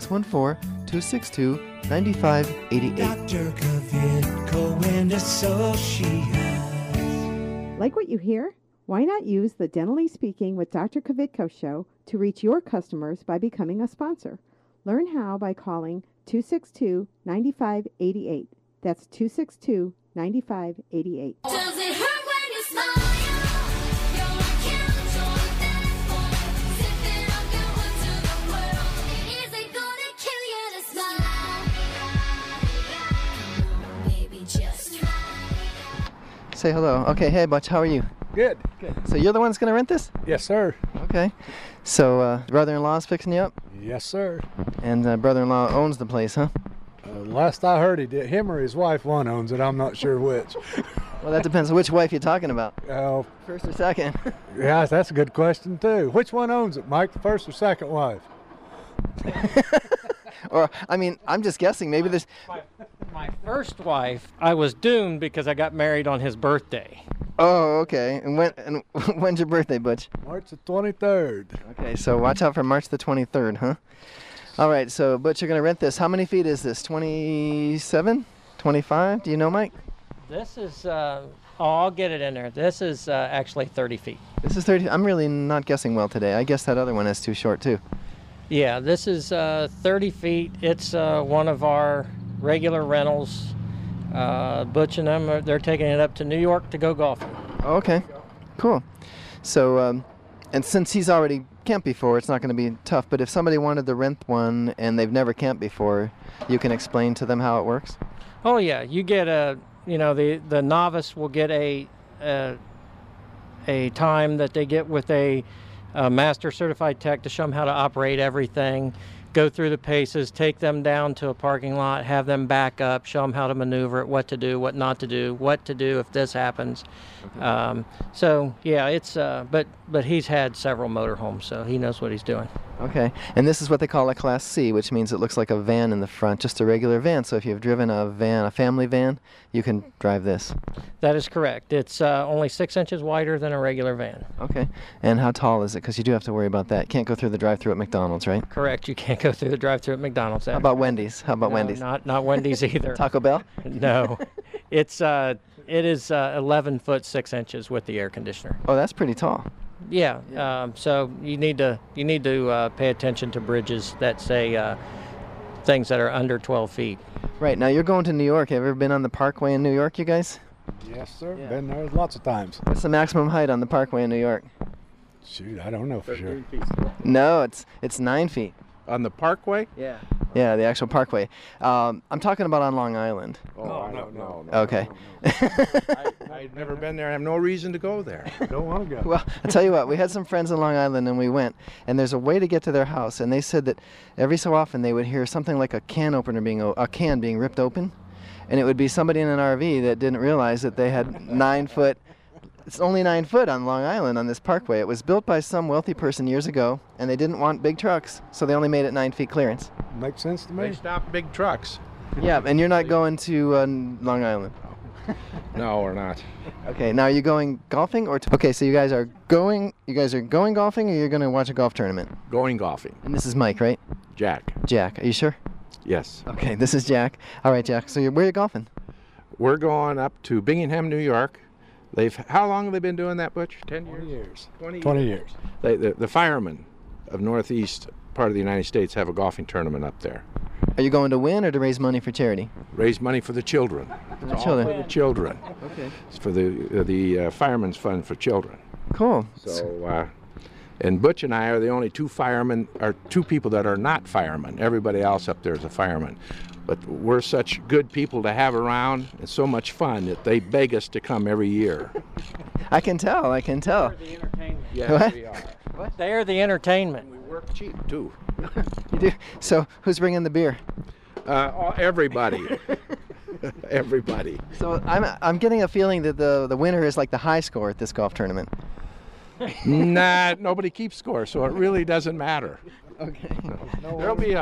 614-262-9588. Dr. Kvitko and Associates. Like what you hear? Why not use the Dentally Speaking with Dr. Kvitko show to reach your customers by becoming a sponsor? Learn how by calling 262-9588. That's 262-9588. Does it hurt when you smile? You're like cancer that one. Sipping up your wood to the world. Is it gonna kill you to smile? Come on, baby, just try. Say hello. Okay, hey, Butch, how are you? Good. So you're the one that's going to rent this? Yes, sir. Okay. So brother-in-law's fixing you up? Yes, sir. And brother-in-law owns the place, huh? Last I heard, he did. Him or his wife, one owns it. I'm not sure which. Well, that depends on which wife you're talking about. Oh. First or second? Yeah, that's a good question, too. Which one owns it, Mike, the first or second wife? Or, I mean, I'm just guessing. Maybe there's... My first wife, I was doomed because I got married on his birthday. Oh, okay. And when's your birthday, Butch? March the 23rd. Okay, so watch out for March the 23rd, huh? All right, so Butch, you're going to rent this. How many feet is this? 27? 25? Do you know, Mike? This is, I'll get it in there. This is actually 30 feet. This is 30. I'm really not guessing well today. I guess that other one is too short, too. Yeah, this is 30 feet. It's one of our regular rentals. Butch and them, they're taking it up to New York to go golfing. Okay, cool. So, and since he's already camped before, it's not going to be tough. But if somebody wanted to rent one and they've never camped before, you can explain to them how it works? Oh, yeah. You get the novice will get a time that they get with a master certified tech to show them how to operate everything, go through the paces, take them down to a parking lot, have them back up, show them how to maneuver it, what to do, what not to do, what to do if this happens. Okay. So yeah, it's but he's had several motorhomes, so he knows what he's doing. Okay, and this is what they call a Class C, which means it looks like a van in the front, just a regular van. So if you've driven a van, a family van, you can drive this. That is correct. It's only 6 inches wider than a regular van. Okay, and how tall is it? Because you do have to worry about that. Can't go through the drive-thru at McDonald's, right? Correct. You can't go through the drive-thru at McDonald's. How about Wendy's? How about No, Wendy's? Not Wendy's either. Taco Bell? No, it is 11 foot 6 inches with the air conditioner. Oh, that's pretty tall. Yeah. So you need to pay attention to bridges that say things that are under 12 feet. Right. Now you're going to New York. Have you ever been on the Parkway in New York, you guys? Yes, sir. Yeah. Been there lots of times. What's the maximum height on the Parkway in New York? Shoot, I don't know for sure. No, it's 9 feet. On the Parkway? Yeah. Yeah, the actual Parkway. I'm talking about on Long Island. Oh, no. Okay. I've never been there. I have no reason to go there. Don't want to go. Well, I'll tell you what, we had some friends in Long Island and we went, and there's a way to get to their house, and they said that every so often they would hear something like a can being ripped open, and it would be somebody in an RV that didn't realize that they had 9 foot. It's only 9 foot on Long Island on this parkway. It was built by some wealthy person years ago, and they didn't want big trucks, so they only made it 9 feet clearance. Makes sense to me. They stop big trucks. Yeah, and you're not going to Long Island. No, we're not. Okay, now are you going golfing or? Okay, so you guys are going golfing, or you're going to watch a golf tournament? Going golfing. And this is Mike, right? Jack. Jack, are you sure? Yes. Okay, this is Jack. All right, Jack. So where are you golfing? We're going up to Bingham, New York. How long have they been doing that, Butch? 10 years? 20 years. The firemen of Northeast part of the United States have a golfing tournament up there. Are you going to win or to raise money for charity? Raise money for the children. For the It's all children. for the children. Okay. It's for the Firemen's Fund for Children. Cool. So, and Butch and I are the only two people that are not firemen. Everybody else up there is a fireman. But we're such good people to have around and so much fun that they beg us to come every year. I can tell. Yes, What? we are. What? They are the entertainment. We work cheap, too. You do? So who's bringing the beer? Everybody. Everybody. So I'm getting a feeling that the winner is like the high score at this golf tournament. Nah, nobody keeps score, so it really doesn't matter. Okay. There'll be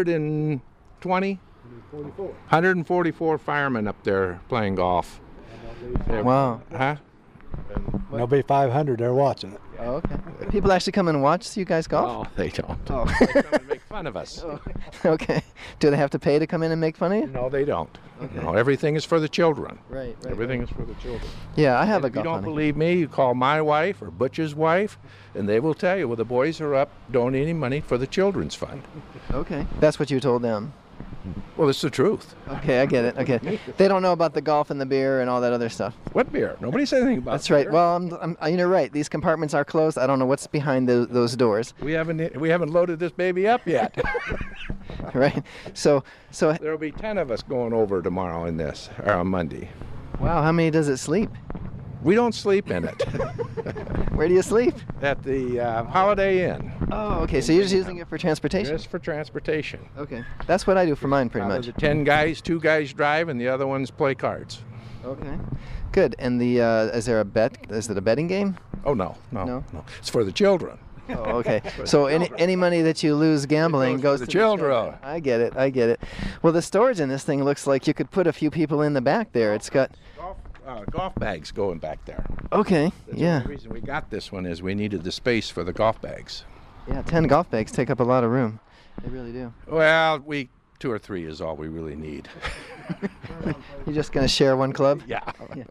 144 firemen up there playing golf. Wow. Huh? There'll be 500 there watching it. Oh, okay. People actually come and watch you guys golf? Oh, they don't. Oh. They come and make fun of us. Okay. Do they have to pay to come in and make fun of you? No, they don't. Okay. No, everything is for the children. Right. Everything is for the children. Yeah, I have And a if you golf don't money. believe me, you call my wife or Butch's wife, and they will tell you, well, the boys are up donating money for the Children's Fund. Okay. That's what you told them. Well, it's the truth. Okay, I get it. Okay. They don't know about the golf and the beer and all that other stuff. What beer? Nobody said anything about That's right. beer. Well, you're right. These compartments are closed. I don't know what's behind those doors. We haven't loaded this baby up yet. Right. So There'll be 10 of us going over tomorrow in this, or on Monday. wow, how many does it sleep? We don't sleep in it. Where do you sleep? At the Holiday Inn. Oh, okay. So you're just using it for transportation? Just for transportation. Okay. That's what I do for mine, pretty Out of much. the 10 guys, 2 guys drive, and the other ones play cards. Okay. Good. And is there a bet? Is it a betting game? Oh, no. It's for the children. Oh, okay. So any money that you lose gambling goes to to the children. I get it. Well, the storage in this thing looks like you could put a few people in the back there. It's got. Golf bags going back there. Okay. Yeah. The reason we got this one is we needed the space for the golf bags. Yeah. 10 golf bags take up a lot of room. They really do. Well, 2 or 3 is all we really need. You're just gonna share one club? Yeah.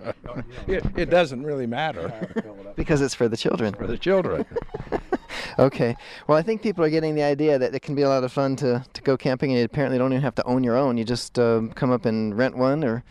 It doesn't really matter. Because it's for the children. For the children. Okay. Well, I think people are getting the idea that it can be a lot of fun to go camping, and you apparently don't even have to own your own. You just come up and rent one, or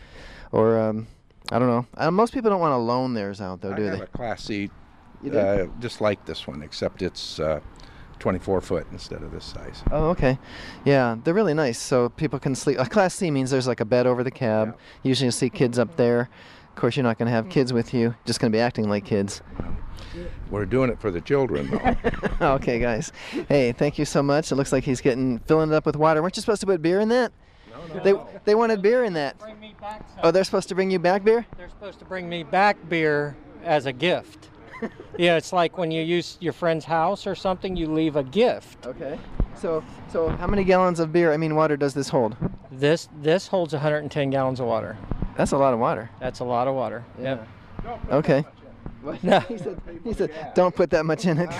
I don't know. Most people don't want to loan theirs out, though, do I have they? a Class C, You do? just like this one, except it's 24 foot instead of this size. Oh, okay. Yeah, they're really nice, so people can sleep. A Class C means there's like a bed over the cab. Usually you'll see kids up there. Of course, you're not going to have kids with you. Just going to be acting like kids. We're doing it for the children, though. Okay, guys. Hey, thank you so much. It looks like he's filling it up with water. Weren't you supposed to put beer in that? No. They wanted beer in that. Oh, they're supposed to bring you back beer? They're supposed to bring me back beer as a gift. Yeah, it's like when you use your friend's house or something, you leave a gift. Okay. So how many gallons of water does this hold? This holds 110 gallons of water. That's a lot of water. That's a lot of water. Yeah. Yep. Okay. No. He said, don't put that much in it.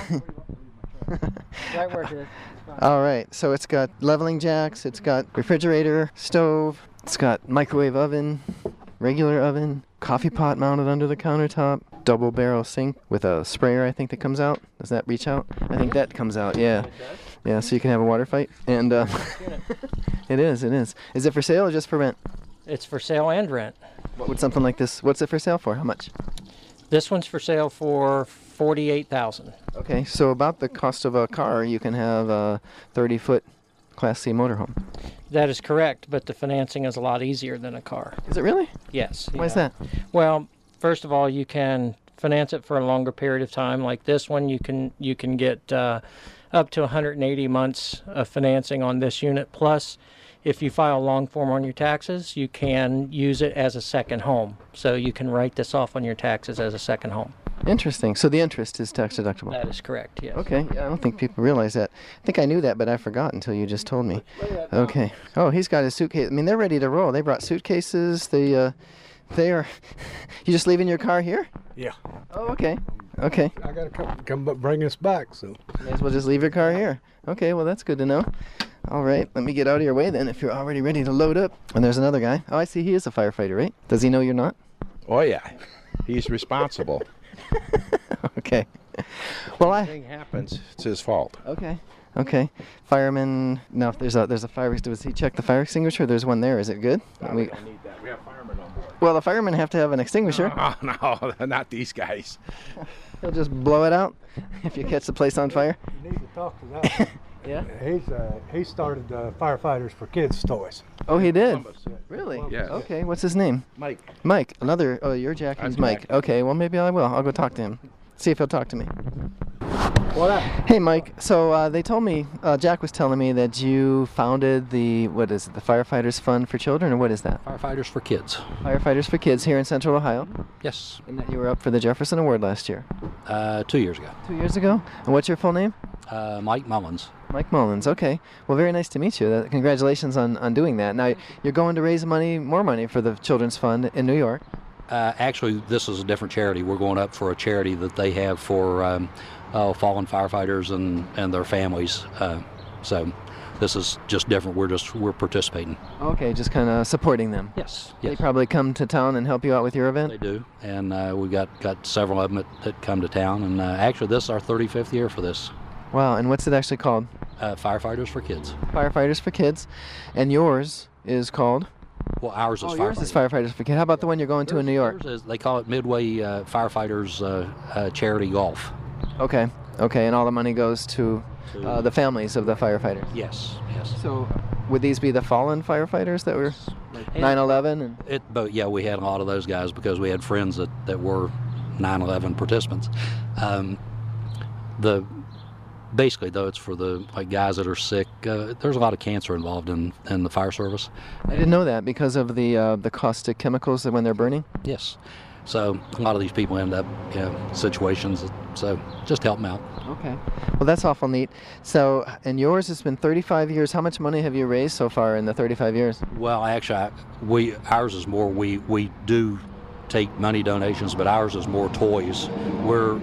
Right where it is. All right. So it's got leveling jacks. It's got refrigerator, stove. It's got microwave oven, regular oven, coffee pot mounted under the countertop, double barrel sink with a sprayer, I think, that comes out. Does that reach out? I think that comes out, yeah. Yeah, so you can have a water fight. And it is. Is it for sale or just for rent? It's for sale and rent. What would something like this, what's it for sale for? How much? This one's for sale for $48,000. Okay, so about the cost of a car, you can have a 30-foot Class C motorhome. That is correct, but the financing is a lot easier than a car. Is it really? Yes. Why is that? Well, first of all, you can finance it for a longer period of time. Like this one, you can get up to 180 months of financing on this unit. Plus, if you file long form on your taxes, you can use it as a second home. So you can write this off on your taxes as a second home. Interesting. So the interest is tax deductible. That is correct, yes. Okay. Yeah, I don't think people realize that. I think I knew that, but I forgot until you just told me. Okay. Oh, he's got his suitcase. I mean, they're ready to roll. They brought suitcases. They are. You just leaving your car here? Yeah. Oh, okay. Okay. I got to come bring us back, so. May as well just leave your car here. Okay, well, that's good to know. All right, let me get out of your way then if you're already ready to load up. And there's another guy. Oh, I see he is a firefighter, right? Does he know you're not? Oh, yeah. He's responsible. Okay. Well, anything happens, it's his fault. Okay. Okay. Fireman. No, there's a fire. Does he check the fire extinguisher? There's one there. Is it good? We don't need that. We have firemen on board. Well, the firemen have to have an extinguisher. Oh, no, not these guys. He'll just blow it out if you catch the place on fire. You need to talk to that. Yeah. He started Firefighters for Kids toys. Oh, he did. Columbus, yeah. Really? Yeah. Okay. What's his name? Mike. Mike. Another. Oh, you're Jack. He's Mike. Jack. Okay. Well, maybe I will. I'll go talk to him. See if he'll talk to me. What up? Hey, Mike. So they told me, Jack was telling me that you founded the, what is it, the Firefighters Fund for Children, or what is that? Firefighters for Kids. Firefighters for Kids here in Central Ohio. Yes. And that you were up for the Jefferson Award last year. 2 years ago. 2 years ago? And what's your full name? Mike Mullins. Mike Mullins. Okay. Well, very nice to meet you. Congratulations on doing that. Now, you're going to raise more money for the Children's Fund in New York. Actually, this is a different charity. We're going up for a charity that they have for fallen firefighters and their families. So this is just different. We're participating. Okay, just kind of supporting them. Yes. They probably come to town and help you out with your event? They do, and we've got several of them that come to town. And actually, this is our 35th year for this. Wow, and what's it actually called? Firefighters for Kids. Firefighters for Kids. And yours is called? Well, ours is yours is Firefighters for Kids. How about the one you're going to in New York? They call it Midway Firefighters Charity Golf. Okay, okay, and all the money goes to the families of the firefighters? Yes, yes. So would these be the fallen firefighters that were 9/11? But yeah, we had a lot of those guys because we had friends that were 9/11 participants. Basically, though, it's for the guys that are sick. There's a lot of cancer involved in the fire service. I didn't know that because of the caustic chemicals when they're burning. Yes, so a lot of these people end up situations. So just help them out. Okay, well that's awful neat. So, and yours has been 35 years. How much money have you raised so far in the 35 years? Well, actually, ours is more. We do take money donations, but ours is more toys. We're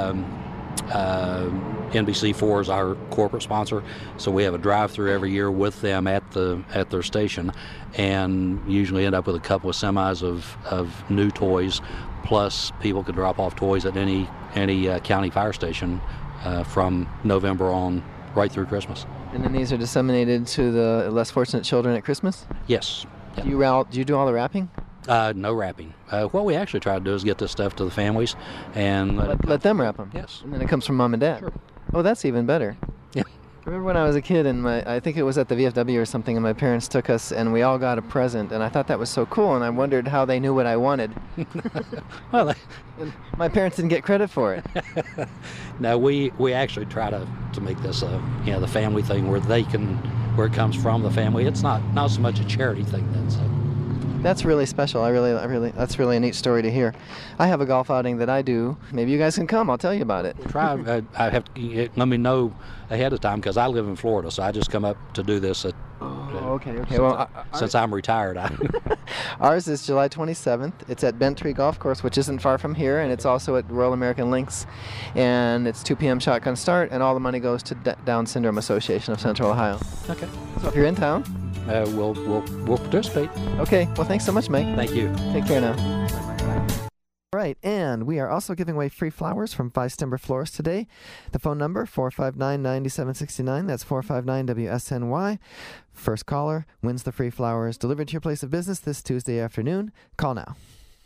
NBC4 is our corporate sponsor, so we have a drive-through every year with them at their station, and usually end up with a couple of semis of new toys, plus people can drop off toys at any county fire station from November on right through Christmas. And then these are disseminated to the less fortunate children at Christmas? Yes. Yep. Do you do all the wrapping? No wrapping. What we actually try to do is get this stuff to the families and let them wrap them. Yes. And then it comes from mom and dad. Sure. Oh, that's even better. Yeah. Remember when I was a kid and I think it was at the VFW or something, and my parents took us and we all got a present, and I thought that was so cool, and I wondered how they knew what I wanted. Well, my parents didn't get credit for it. No, we actually try to make this the family thing where it comes from the family. It's not so much a charity thing then. So. That's really special. That's really a neat story to hear. I have a golf outing that I do. Maybe you guys can come. I'll tell you about it. Try. I have to let me know ahead of time because I live in Florida, so I just come up to do this. Okay. Since I'm retired, ours is July 27th. It's at Bent Tree Golf Course, which isn't far from here, and it's also at Royal American Links. And it's 2 p.m. shotgun start, and all the money goes to Down Syndrome Association of Central Ohio. Okay. So if you're in town, we'll participate. Okay. Well, thanks so much, Mike. Thank you. Take care now. All right, and we are also giving away free flowers from Vice Timber Florist today. The phone number, 459-9769. That's 459-WSNY. First caller wins the free flowers delivered to your place of business this Tuesday afternoon. Call now.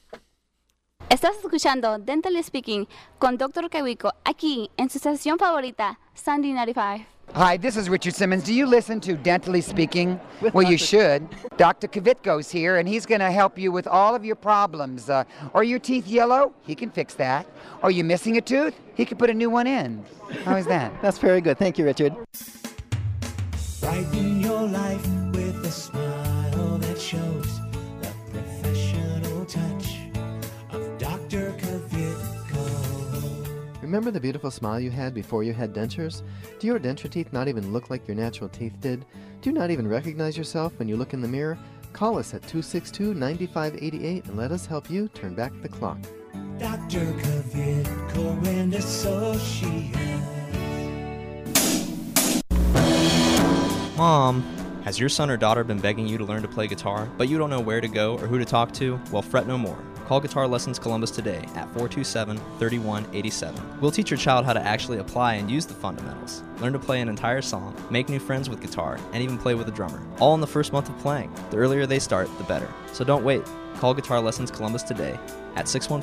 Estás escuchando Dentally Speaking con Dr. Kawiko aquí en su estación favorita, Sandy 95. Hi, this is Richard Simmons. Do you listen to Dentally Speaking? Well, you should. Dr. Kavitko's here, and he's going to help you with all of your problems. Are your teeth yellow? He can fix that. Are you missing a tooth? He can put a new one in. How is that? That's very good. Thank you, Richard. Brighten your life with a smile that shows the professional touch of Dr. Kavitko. Remember the beautiful smile you had before you had dentures? Do your denture teeth not even look like your natural teeth did? Do you not even recognize yourself when you look in the mirror? Call us at 262-9588 and let us help you turn back the clock. Dr. Kavitko and Associates. Mom, has your son or daughter been begging you to learn to play guitar, but you don't know where to go or who to talk to? Well, fret no more. Call Guitar Lessons Columbus today at 427-3187. We'll teach your child how to actually apply and use the fundamentals. Learn to play an entire song, make new friends with guitar, and even play with a drummer. All in the first month of playing. The earlier they start, the better. So don't wait. Call Guitar Lessons Columbus today at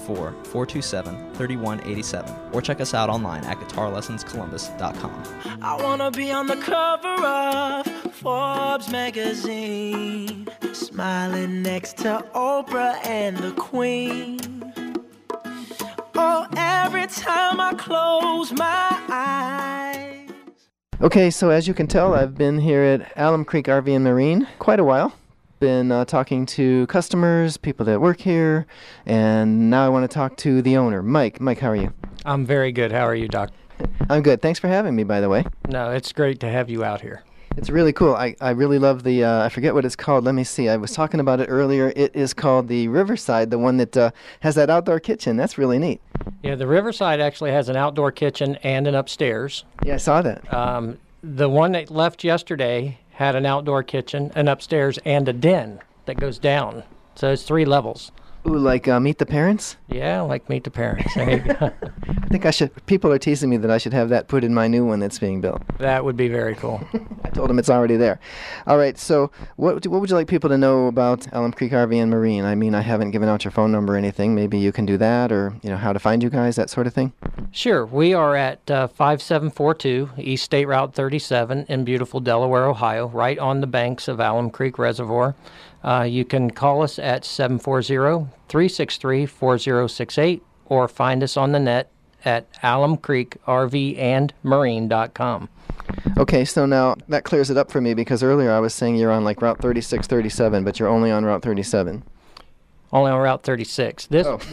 614-427-3187 or check us out online at guitarlessonscolumbus.com. I wanna be on the cover of Forbes magazine, smiling next to Oprah and the Queen. Oh, every time I close my eyes. Okay, so as you can tell, I've been here at Alum Creek RV and Marine quite a while. Been talking to customers, people that work here, and now I want to talk to the owner, Mike. Mike, how are you? I'm very good. How are you, Doc? I'm good. Thanks for having me, by the way. No, it's great to have you out here. It's really cool. I really love the, I forget what it's called. Let me see. I was talking about it earlier. It is called the Riverside, the one that has that outdoor kitchen. That's really neat. Yeah, the Riverside actually has an outdoor kitchen and an upstairs. Yeah, I saw that. The one that left yesterday had an outdoor kitchen, an upstairs, and a den that goes down. So it's 3 levels. Ooh, like Meet the Parents? Yeah, like Meet the Parents. There you go. I think I should, people are teasing me that I should have that put in my new one that's being built. That would be very cool. I told them it's already there. All right, so what would you like people to know about Alum Creek RV and Marine? I mean, I haven't given out your phone number or anything. Maybe you can do that, or how to find you guys, that sort of thing? Sure. We are at 5742 East State Route 37 in beautiful Delaware, Ohio, right on the banks of Alum Creek Reservoir. You can call us at 740-363-4068 or find us on the net at alumcreekrvandmarine.com. Okay, so now that clears it up for me, because earlier I was saying you're on like Route 36, 37, but you're only on Route 37. Only on Route 36.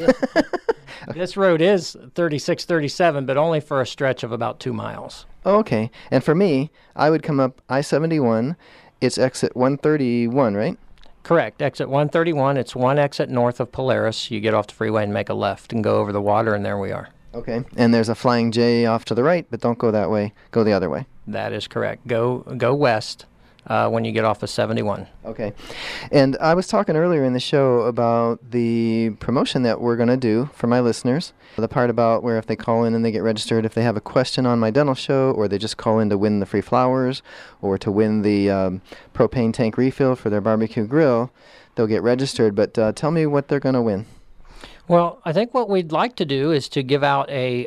This road is 36, 37, but only for a stretch of about 2 miles. Oh, okay. And for me, I would come up I-71. It's exit 131, right? Correct. Exit 131. It's one exit north of Polaris. You get off the freeway and make a left and go over the water, and there we are. Okay. And there's a Flying J off to the right, but don't go that way. Go the other way. That is correct. Go west when you get off of 71. Okay. And I was talking earlier in the show about the promotion that we're going to do for my listeners. The part about where if they call in and they get registered, if they have a question on my dental show, or they just call in to win the free flowers, or to win the propane tank refill for their barbecue grill, they'll get registered. But tell me what they're going to win. Well, I think what we'd like to do is to give out a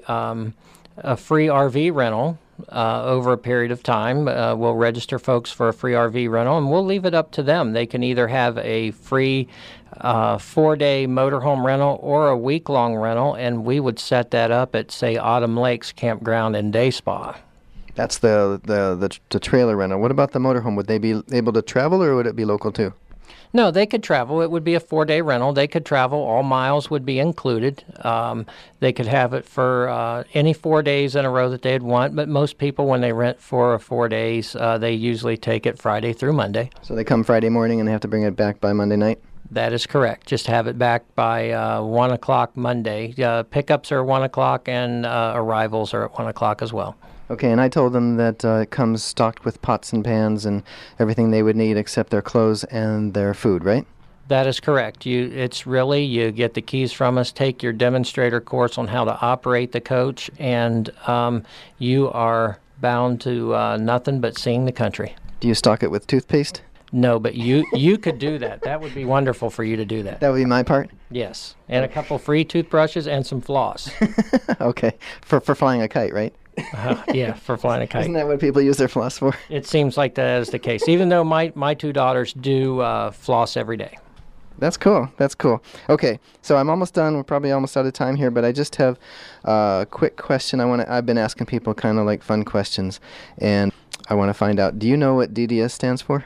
free RV rental over a period of time. We'll register folks for a free RV rental, and we'll leave it up to them. They can either have a free 4-day motorhome rental or a week-long rental, and we would set that up at, say, Autumn Lakes Campground and Day Spa. That's the trailer rental. What about the motorhome? Would they be able to travel, or would it be local too? No, they could travel. It would be a 4-day rental. They could travel. All miles would be included. They could have it for any 4 days in a row that they'd want, but most people, when they rent for 4 days, they usually take it Friday through Monday. So they come Friday morning and they have to bring it back by Monday night? That is correct. Just have it back by 1 o'clock Monday. Pickups are 1 o'clock, and arrivals are at 1 o'clock as well. Okay, and I told them that it comes stocked with pots and pans and everything they would need except their clothes and their food, right? That is correct. You get the keys from us, take your demonstrator course on how to operate the coach, and you are bound to nothing but seeing the country. Do you stock it with toothpaste? No, but you could do that. That would be wonderful for you to do that. That would be my part? Yes, and a couple free toothbrushes and some floss. Okay, for flying a kite, right? Yeah, for flying a kite. Isn't that what people use their floss for? It seems like that is the case, even though my 2 daughters do floss every day. That's cool. That's cool. Okay, so I'm almost done. We're probably almost out of time here, but I just have a quick question. I've been asking people kind of like fun questions, and I want to find out, do you know what DDS stands for?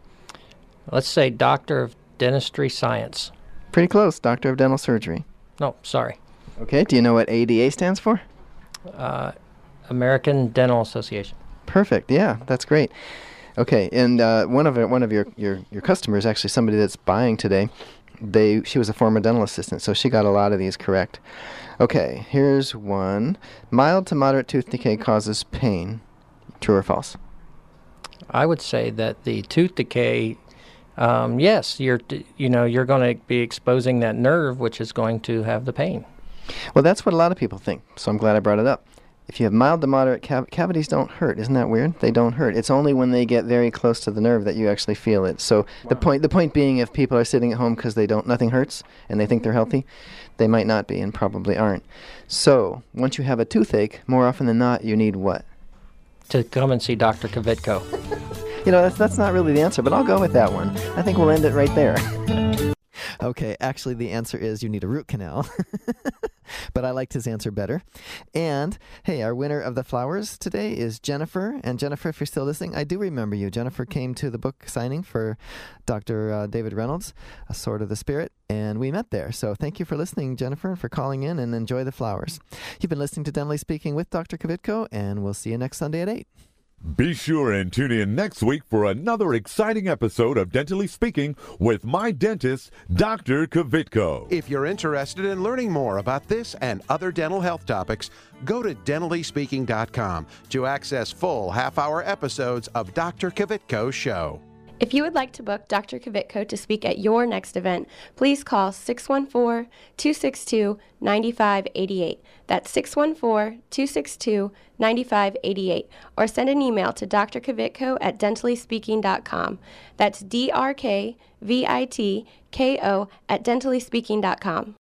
Let's say Doctor of Dentistry Science. Pretty close. Doctor of Dental Surgery. No, sorry. Okay, do you know what ADA stands for? American Dental Association. Perfect. Yeah, that's great. Okay, and one of your customers, actually somebody that's buying today, she was a former dental assistant, so she got a lot of these correct. Okay, here's one. Mild to moderate tooth decay causes pain. True or false? I would say that the tooth decay, yes, you're going to be exposing that nerve, which is going to have the pain. Well, that's what a lot of people think, so I'm glad I brought it up. If you have mild to moderate cavities don't hurt. Isn't that weird? They don't hurt. It's only when they get very close to the nerve that you actually feel it. So the point being, if people are sitting at home because nothing hurts and they think they're healthy, they might not be and probably aren't. So once you have a toothache, more often than not, you need what? To come and see Dr. Kvitko. That's not really the answer, but I'll go with that one. I think we'll end it right there. Okay, actually the answer is you need a root canal. But I liked his answer better. And, hey, our winner of the flowers today is Jennifer. And Jennifer, if you're still listening, I do remember you. Jennifer came to the book signing for Dr. David Reynolds, A Sword of the Spirit, and we met there. So thank you for listening, Jennifer, and for calling in, and enjoy the flowers. You've been listening to Dentally Speaking with Dr. Kvitko, and we'll see you next Sunday at 8. Be sure and tune in next week for another exciting episode of Dentally Speaking with my dentist, Dr. Kvitko. If you're interested in learning more about this and other dental health topics, go to dentallyspeaking.com to access full half-hour episodes of Dr. Kvitko's show. If you would like to book Dr. Kvitko to speak at your next event, please call 614-262-9588. That's 614-262-9588. Or send an email to drkvitko at dentallyspeaking.com. That's drkvitko at dentallyspeaking.com.